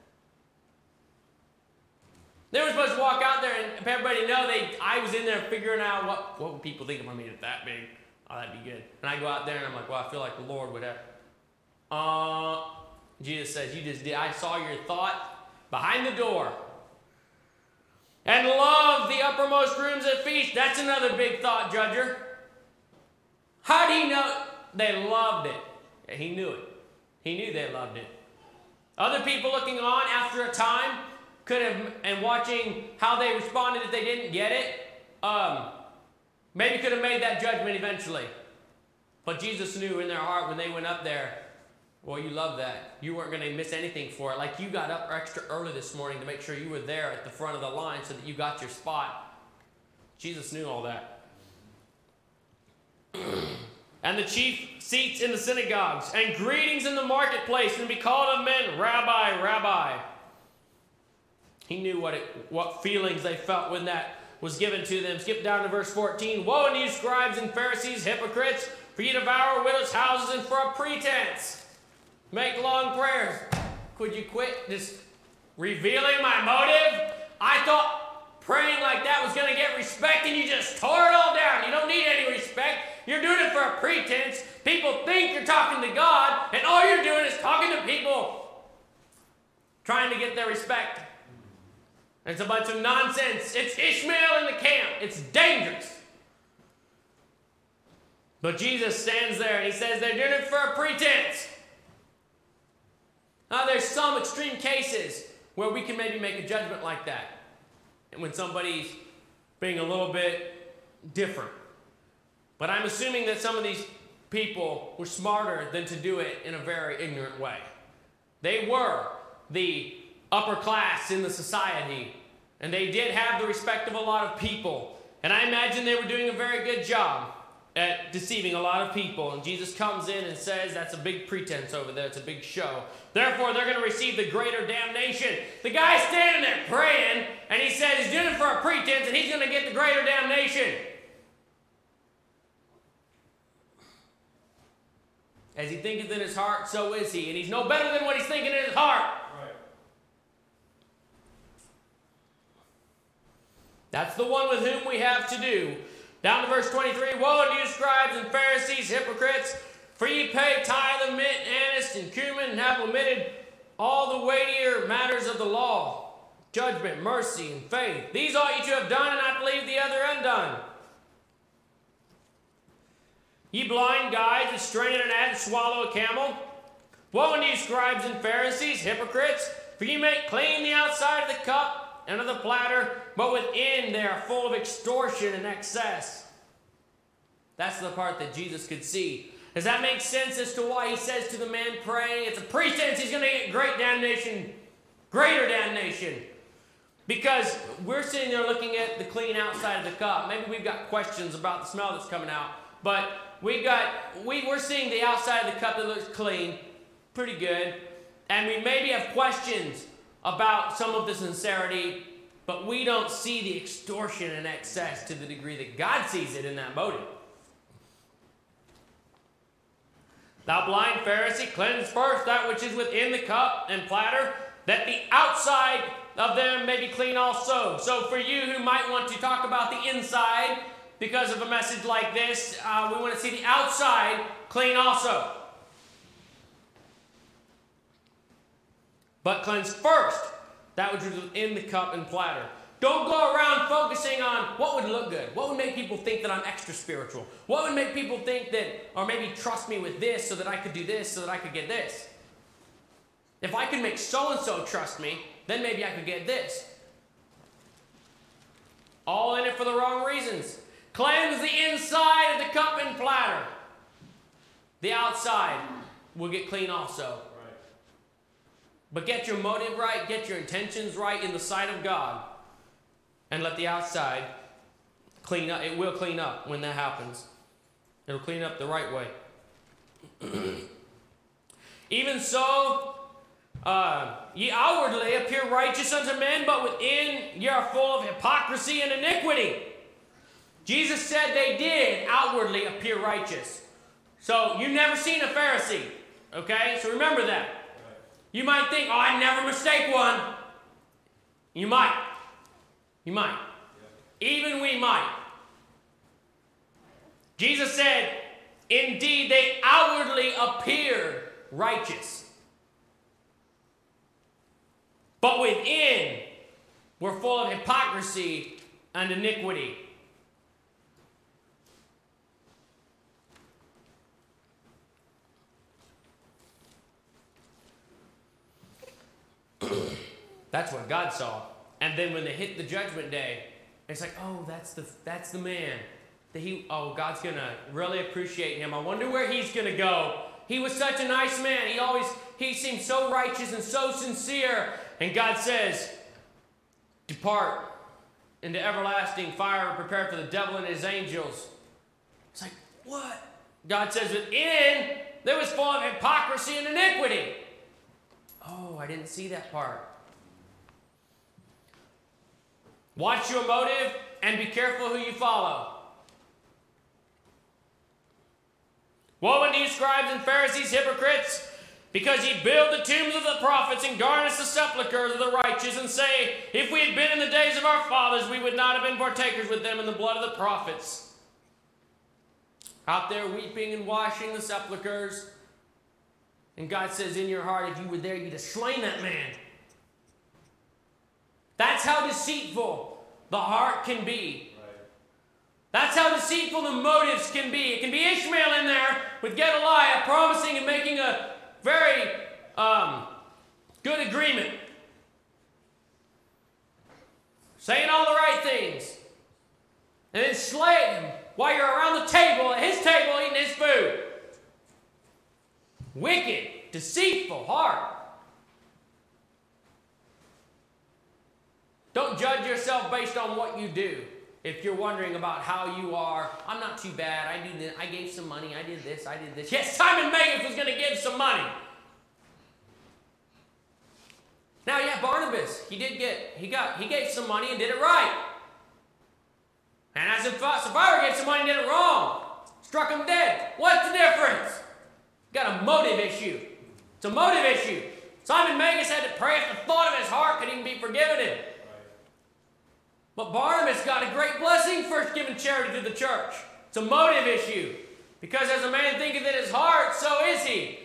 They were supposed to walk out there and everybody know they. I was in there figuring out what, what would people think if I made it that big. Oh, that'd be good. And I go out there and I'm like, well, I feel like the Lord would have. Uh, Jesus says, you just did. I saw your thought behind the door. And love the uppermost rooms at feast. That's another big thought, judger. How do you know? They loved it. Yeah, he knew it. He knew they loved it. Other people looking on after a time could have, and watching how they responded if they didn't get it, um, maybe could have made that judgment eventually. But Jesus knew in their heart when they went up there, well, you love that. You weren't going to miss anything for it. Like you got up extra early this morning to make sure you were there at the front of the line so that you got your spot. Jesus knew all that. And the chief seats in the synagogues, and greetings in the marketplace, and be called of men, Rabbi, Rabbi. He knew what it, what feelings they felt when that was given to them. Skip down to verse fourteen. Woe unto you, scribes and Pharisees, hypocrites, for you devour widows' houses, and for a pretense make long prayers. Could you quit just revealing my motive? I thought praying like that was going to get respect, and you just tore it all down. You don't need any respect. You're doing it for a pretense. People think you're talking to God, and all you're doing is talking to people, trying to get their respect. It's a bunch of nonsense. It's Ishmael in the camp. It's dangerous. But Jesus stands there and he says they're doing it for a pretense. Now there's some extreme cases where we can maybe make a judgment like that. And when somebody's being a little bit different. But I'm assuming that some of these people were smarter than to do it in a very ignorant way. They were the upper class in the society, and they did have the respect of a lot of people. And I imagine they were doing a very good job at deceiving a lot of people. And Jesus comes in and says, that's a big pretense over there. It's a big show. Therefore, they're going to receive the greater damnation. The guy's standing there praying, and he says he's doing it for a pretense, and he's going to get the greater damnation. As he thinketh in his heart, so is he. And he's no better than what he's thinking in his heart. Right. That's the one with whom we have to do. Down to verse twenty-three. Woe unto you, scribes and Pharisees, hypocrites, for ye pay tithe of mint, anise, and cumin, and have omitted all the weightier matters of the law, judgment, mercy, and faith. These ought ye to have done, and not leave the other undone. Ye blind guides, that strain an ant and swallow a camel. Woe unto you, scribes and Pharisees, hypocrites, for ye make clean the outside of the cup and of the platter, but within they are full of extortion and excess. That's the part that Jesus could see. Does that make sense as to why he says to the man praying, it's a pretense, he's going to get great damnation, greater damnation? Because we're sitting there looking at the clean outside of the cup. Maybe we've got questions about the smell that's coming out, but we got, we, we're seeing the outside of the cup that looks clean, pretty good, and we maybe have questions about some of the sincerity, but we don't see the extortion and excess to the degree that God sees it in that motive. Thou blind Pharisee, cleanse first that which is within the cup and platter, that the outside of them may be clean also. So for you who might want to talk about the inside, because of a message like this, uh, we want to see the outside clean also. But cleanse first that which is within the cup and platter. Don't go around focusing on what would look good. What would make people think that I'm extra spiritual? What would make people think that, or maybe trust me with this so that I could do this, so that I could get this? If I could make so-and-so trust me, then maybe I could get this. All in it for the wrong reasons. Cleanse the inside of the cup and platter. The outside will get clean also. But get your motive right, get your intentions right in the sight of God, and let the outside clean up. It will clean up when that happens. It'll clean up the right way. Even so, uh, ye outwardly appear righteous unto men, but within ye are full of hypocrisy and iniquity. Jesus said they did outwardly appear righteous. So you've never seen a Pharisee, okay? So remember that. You might think, oh, I never mistake one. You might. You might. Yeah. Even we might. Jesus said, indeed, they outwardly appear righteous, but within were full of hypocrisy and iniquity. That's what God saw. And then when they hit the judgment day, it's like, oh, that's the that's the man. That he oh, God's gonna really appreciate him. I wonder where he's gonna go. He was such a nice man. He always he seemed so righteous and so sincere. And God says, depart into everlasting fire prepared for the devil and his angels. It's like, what? God says within there was full of hypocrisy and iniquity. Oh, I didn't see that part. Watch your motive and be careful who you follow. Woe unto you, scribes and Pharisees, hypocrites, because ye build the tombs of the prophets and garnish the sepulchres of the righteous, and say, if we had been in the days of our fathers, we would not have been partakers with them in the blood of the prophets. Out there weeping and washing the sepulchres. And God says in your heart, if you were there, you'd have slain that man. That's how deceitful the heart can be. Right. That's how deceitful the motives can be. It can be Ishmael in there with Gedaliah promising and making a very um, good agreement. Saying all the right things. And then slay him while you're around the table, at his table, eating his food. wicked, deceitful heart. Don't judge yourself based on what you do. If you're wondering about how you are, I'm not too bad. I do this. I gave some money. I did this. I did this. Yes, Simon Magus was going to give some money. Now, yeah, Barnabas, he did get, he got, he gave some money and did it right. And as if Sapphira gave some money and did it wrong. Struck him dead. What's the difference? Got a motive issue. It's a motive issue. Simon Magus had to pray if the thought of his heart could even be forgiven him. But Barnabas got a great blessing for giving charity to the church. It's a motive issue. Because as a man thinketh in his heart, so is he.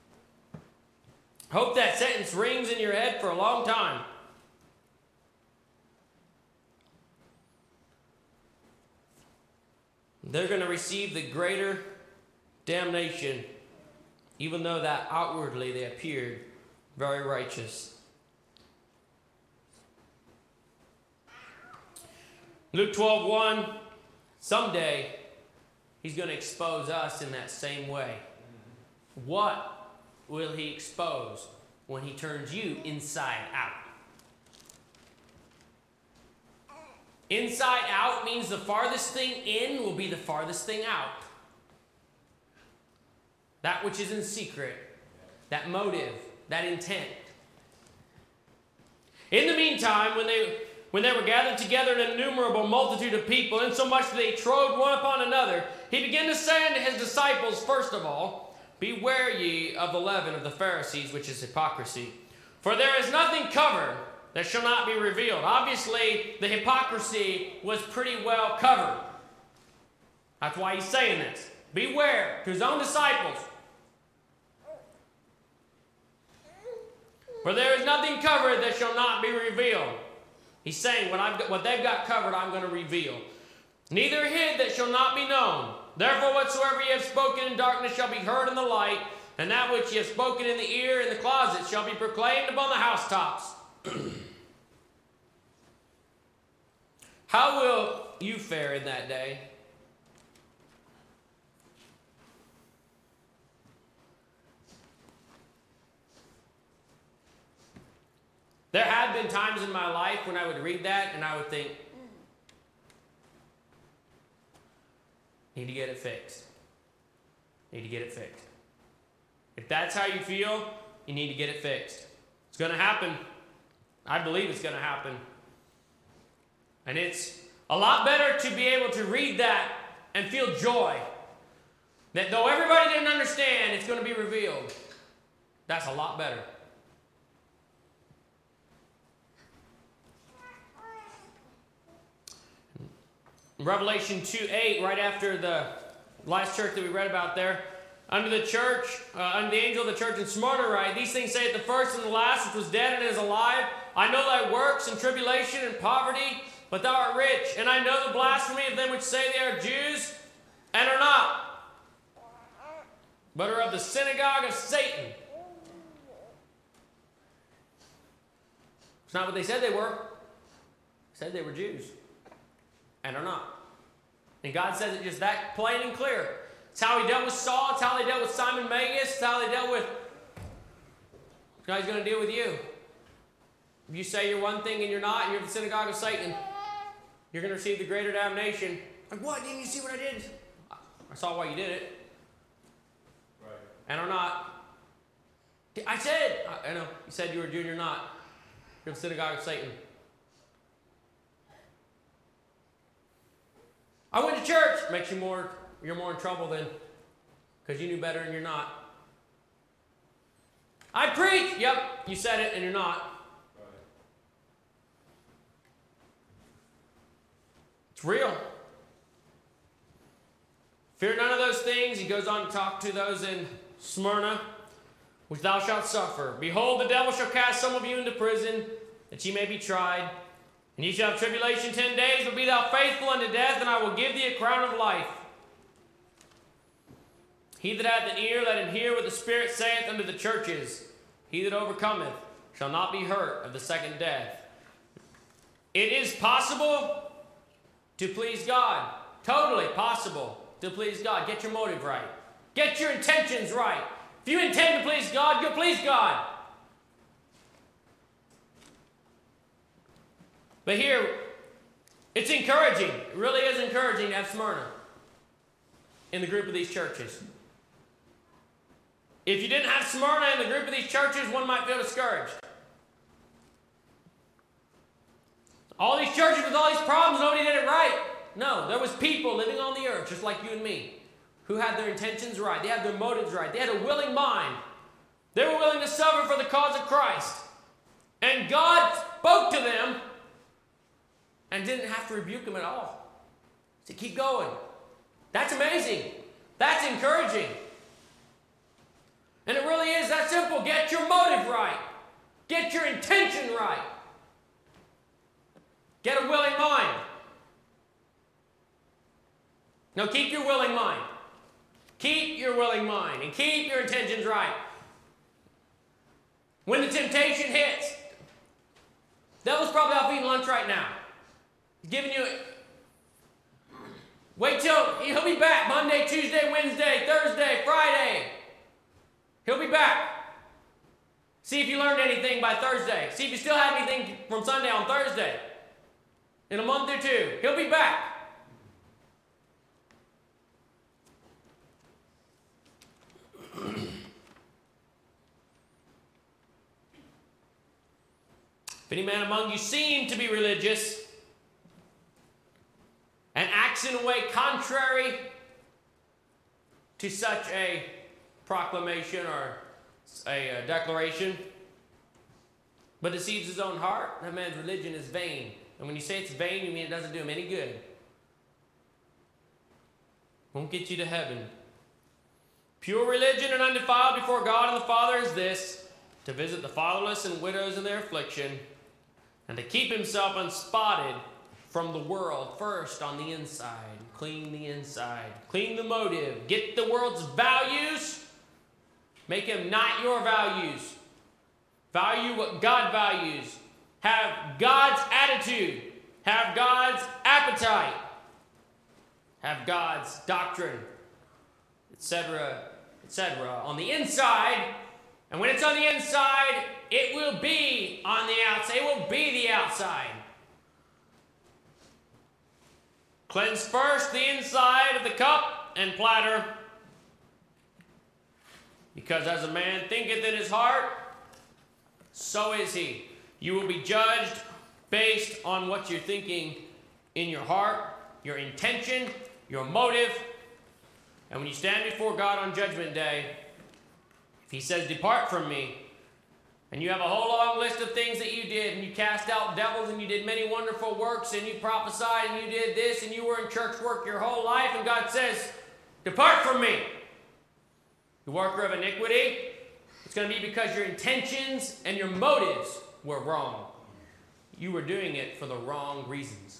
Hope that sentence rings in your head for a long time. They're going to receive the greater damnation, even though that outwardly they appeared very righteous. Luke twelve one, someday he's going to expose us in that same way. What will he expose when he turns you inside out? Inside out means the farthest thing in will be the farthest thing out. That which is in secret, that motive, that intent. In the meantime, when they when they were gathered together an innumerable multitude of people, insomuch that they trode one upon another, he began to say unto his disciples, first of all, beware ye of the leaven of the Pharisees, which is hypocrisy. For there is nothing covered that shall not be revealed. Obviously, the hypocrisy was pretty well covered. That's why he's saying this. Beware, to his own disciples. For there is nothing covered that shall not be revealed. He's saying, what, I've got, what they've got covered, I'm going to reveal. Neither hid that shall not be known. Therefore, whatsoever ye have spoken in darkness shall be heard in the light, and that which ye have spoken in the ear in the closet shall be proclaimed upon the housetops. How will you fare in that day? There have been times in my life when I would read that and I would think, need to get it fixed. Need to get it fixed. If that's how you feel, you need to get it fixed. It's going to happen. I believe it's going to happen. And it's a lot better to be able to read that and feel joy. That though everybody didn't understand, it's going to be revealed. That's a lot better. Revelation two eight, right after the last church that we read about there, under the church, uh, under the angel of the church in Smyrna, right? These things saith the first and the last, which was dead and is alive. I know thy works and tribulation and poverty, but thou art rich. And I know the blasphemy of them which say they are Jews and are not, but are of the synagogue of Satan. It's not what they said they were. They said they were Jews and are not. And God says it just that plain and clear. It's how he dealt with Saul. It's how they dealt with Simon Magus. It's how they dealt with... Now he's going to deal with you. If you say you're one thing and you're not, and you're the synagogue of Satan, you're going to receive the greater damnation. Like, what? Didn't you see what I did? I saw why you did it. Right. And are not. I said, I know, you said you were a Jew and you're not. You're the synagogue of Satan. I went to church. Makes you more, you're more in trouble then, because you knew better and you're not. I preach. Yep, you said it and you're not. Right. It's real. Fear none of those things. He goes on to talk to those in Smyrna, which thou shalt suffer. Behold, the devil shall cast some of you into prison, that ye may be tried. And ye shall have tribulation ten days, but be thou faithful unto death, and I will give thee a crown of life. He that hath an ear, let him hear what the Spirit saith unto the churches. He that overcometh shall not be hurt of the second death. It is possible to please God. Totally possible to please God. Get your motive right. Get your intentions right. If you intend to please God, you'll please God. But here, it's encouraging. It really is encouraging to have Smyrna in the group of these churches. If you didn't have Smyrna in the group of these churches, one might feel discouraged. All these churches with all these problems, nobody did it right. No, there was people living on the earth, just like you and me, who had their intentions right. They had their motives right. They had a willing mind. They were willing to suffer for the cause of Christ. And God spoke to them and didn't have to rebuke them at all. So keep going. That's amazing. That's encouraging. And it really is that simple. Get your motive right. Get your intention right. Get a willing mind. Now keep your willing mind. Keep your willing mind and keep your intentions right. When the temptation hits, devil's probably off eating lunch right now. He's giving you, wait till, he'll be back Monday, Tuesday, Wednesday, Thursday, Friday. He'll be back. See if you learned anything by Thursday. See if you still have anything from Sunday on Thursday. In a month or two, he'll be back. If any man among you seem to be religious and acts in a way contrary to such a proclamation or a, a declaration, but deceives his own heart, that man's religion is vain. And when you say it's vain, you mean it doesn't do him any good. Won't get you to heaven. Pure religion and undefiled before God and the Father is this, to visit the fatherless and widows in their affliction, and to keep himself unspotted from the world, first on the inside. Clean the inside. Clean the motive. Get the world's values. Make them not your values. Value what God values. Have God's attitude. Have God's appetite. Have God's doctrine, et cetera, et cetera on the inside. And when it's on the inside, it will be on the outside. It will be the outside. Cleanse first the inside of the cup and platter, because as a man thinketh in his heart, so is he. You will be judged based on what you're thinking in your heart, your intention, your motive. And when you stand before God on Judgment Day, if he says, depart from me, and you have a whole long list of things that you did, and you cast out devils, and you did many wonderful works, and you prophesied, and you did this, and you were in church work your whole life, and God says, depart from me, you worker of iniquity, it's going to be because your intentions and your motives were wrong. You were doing it for the wrong reasons.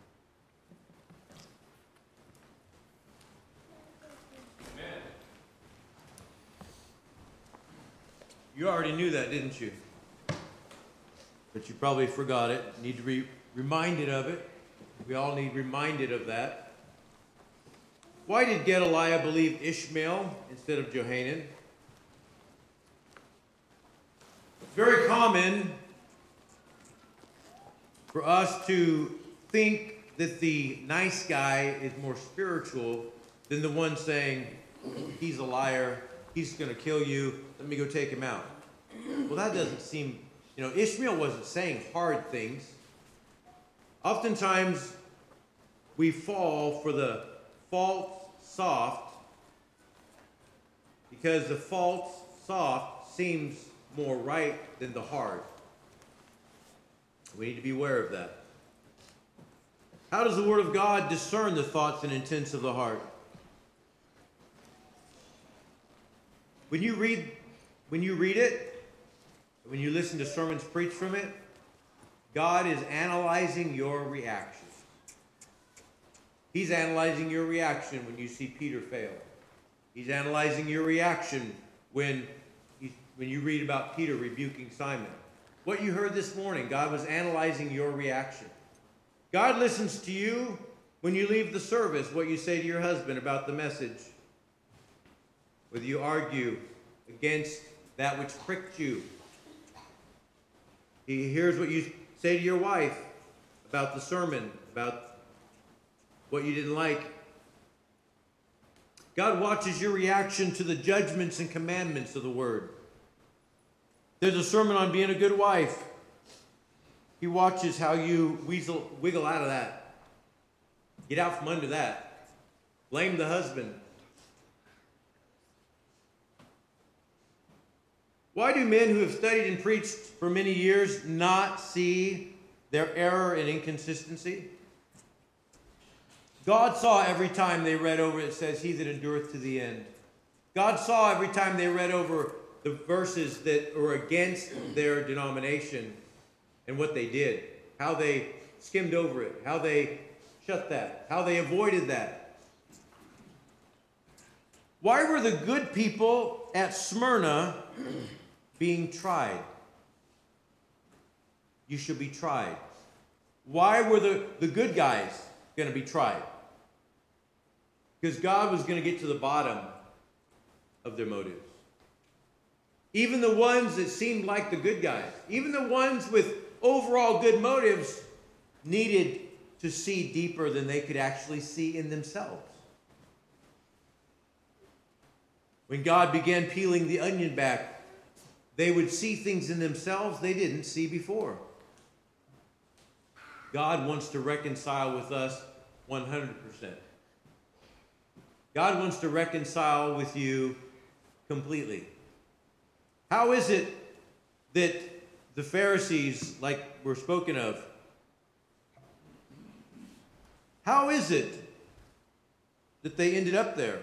Amen. You already knew that, didn't you? But you probably forgot it. You need to be reminded of it. We all need reminded of that. Why did Gedaliah believe Ishmael instead of Johanan? It's very common for us to think that the nice guy is more spiritual than the one saying, he's a liar, he's going to kill you, let me go take him out. Well, that doesn't seem, you know, Ishmael wasn't saying hard things. Oftentimes, we fall for the false soft because the false soft seems more right than the hard. We need to be aware of that. How does the Word of God discern the thoughts and intents of the heart? When you read, when you read it, when you listen to sermons preached from it, God is analyzing your reaction. He's analyzing your reaction when you see Peter fail. He's analyzing your reaction when, he, when you read about Peter rebuking Simon. What you heard this morning, God was analyzing your reaction. God listens to you when you leave the service, what you say to your husband about the message. Whether you argue against that which pricked you. He hears what you say to your wife about the sermon, about what you didn't like. God watches your reaction to the judgments and commandments of the Word. There's a sermon on being a good wife. He watches how you weasel, wiggle out of that. Get out from under that. Blame the husband. Why do men who have studied and preached for many years not see their error and inconsistency? God saw every time they read over, it says, he that endureth to the end. God saw every time they read over the verses that were against their denomination and what they did, how they skimmed over it, how they shut that, how they avoided that. Why were the good people at Smyrna being tried? You should be tried. Why were the, the good guys going to be tried? Because God was going to get to the bottom of their motives. Even the ones that seemed like the good guys, even the ones with overall good motives, needed to see deeper than they could actually see in themselves. When God began peeling the onion back, they would see things in themselves they didn't see before. God wants to reconcile with us one hundred percent. God wants to reconcile with you completely. How is it that the Pharisees, like we're spoken of, how is it that they ended up there?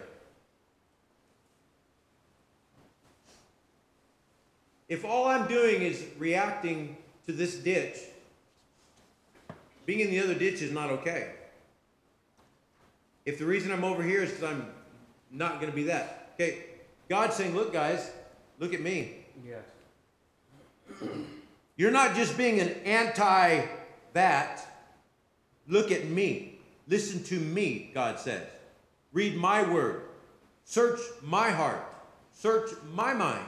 If all I'm doing is reacting to this ditch, being in the other ditch is not okay. If the reason I'm over here is because I'm not going to be that. Okay, God's saying, look, guys, look at me. Yes. You're not just being an anti-that. Look at me. Listen to me, God says. Read my word. Search my heart. Search my mind.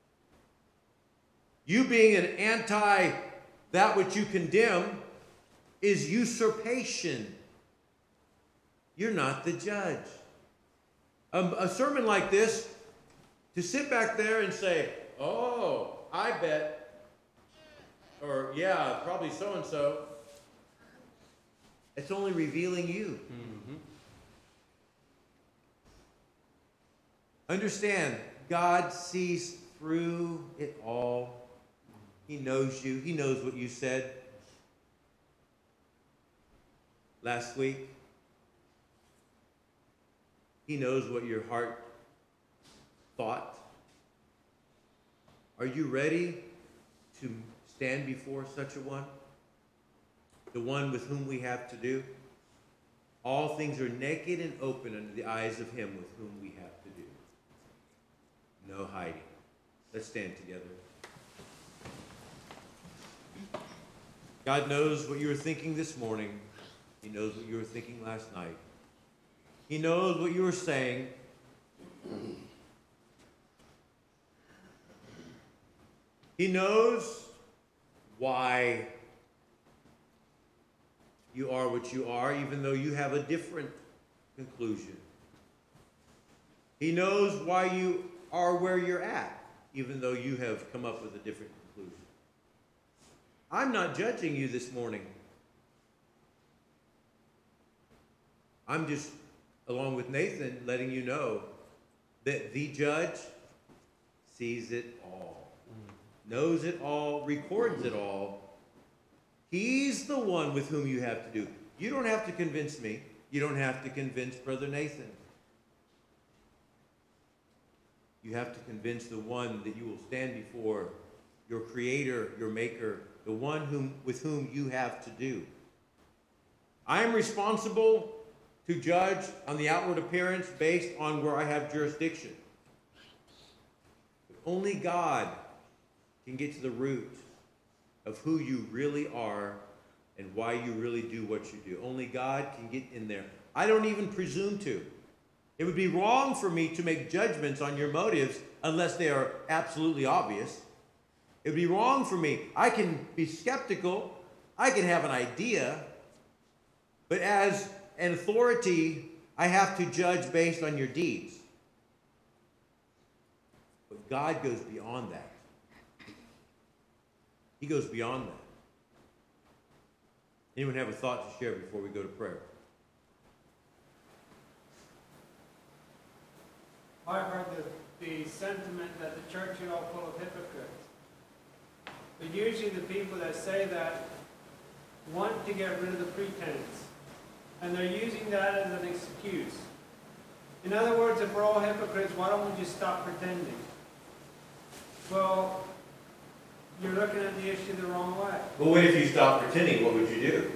You being an anti-that which you condemn is usurpation. You're not the judge. Um, a sermon like this, to sit back there and say, oh, I bet, or yeah, probably so-and-so, it's only revealing you. Mm-hmm. Understand, God sees through it all. He knows you. He knows what you said last week. He knows what your heart thought. Are you ready to stand before such a one? The one with whom we have to do? All things are naked and open under the eyes of him with whom we have to do. No hiding. Let's stand together. God knows what you were thinking this morning. He knows what you were thinking last night. He knows what you were saying. He knows why you are what you are, even though you have a different conclusion. He knows why you are where you're at, even though you have come up with a different conclusion. I'm not judging you this morning. I'm just, along with Nathan, letting you know that the judge sees it all, mm. knows it all, records it all. He's the one with whom you have to do. You don't have to convince me. You don't have to convince Brother Nathan. You have to convince the one that you will stand before, your Creator, your Maker, the one whom, with whom you have to do. I am responsible to judge on the outward appearance based on where I have jurisdiction. But only God can get to the root of who you really are and why you really do what you do. Only God can get in there. I don't even presume to. It would be wrong for me to make judgments on your motives unless they are absolutely obvious. It would be wrong for me. I can be skeptical. I can have an idea. But as an authority, I have to judge based on your deeds. But God goes beyond that. He goes beyond that. Anyone have a thought to share before we go to prayer? I've heard the, the sentiment that the church is all full of hypocrites. But usually the people that say that want to get rid of the pretense. And they're using that as an excuse. In other words, if we're all hypocrites, why don't we just stop pretending? Well, you're looking at the issue the wrong way. Well, what if you stopped pretending? What would you do?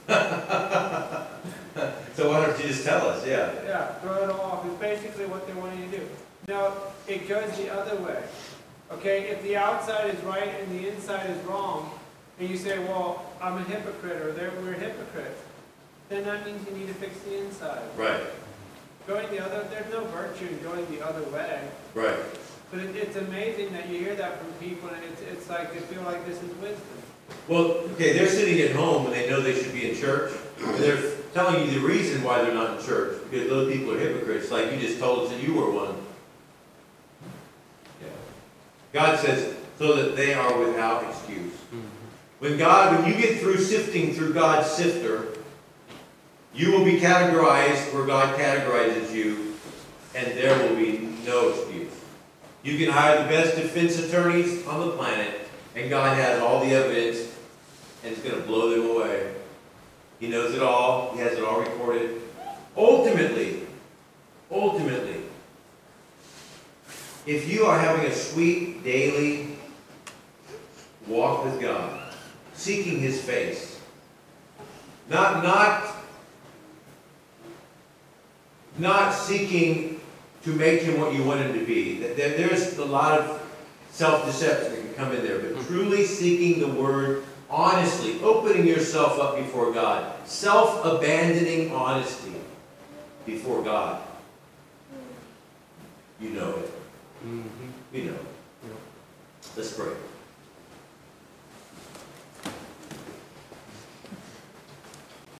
So why don't you just tell us? Yeah. Yeah, throw it off is basically what they want you to do. Now, it goes the other way. Okay, if the outside is right and the inside is wrong, and you say, well, I'm a hypocrite, or we're hypocrites, then that means you need to fix the inside. Right. Going the other, there's no virtue in going the other way. Right. But it, it's amazing that you hear that from people, and it's, it's like they feel like this is wisdom. Well, okay, they're sitting at home and they know they should be in church. And they're telling you the reason why they're not in church, because those people are hypocrites, like you just told us that you were one. Yeah. God says, so that they are without excuse. When God, when you get through sifting through God's sifter, you will be categorized where God categorizes you, and there will be no excuse. You can hire the best defense attorneys on the planet, and God has all the evidence, and it's going to blow them away. He knows it all. He has it all recorded. Ultimately, ultimately, if you are having a sweet daily walk with God, seeking His face, not not not seeking to make Him what you want Him to be. There's a lot of self-deception that can come in there, but truly seeking the Word honestly, opening yourself up before God, self-abandoning honesty before God. You know it. You know it. Let's pray.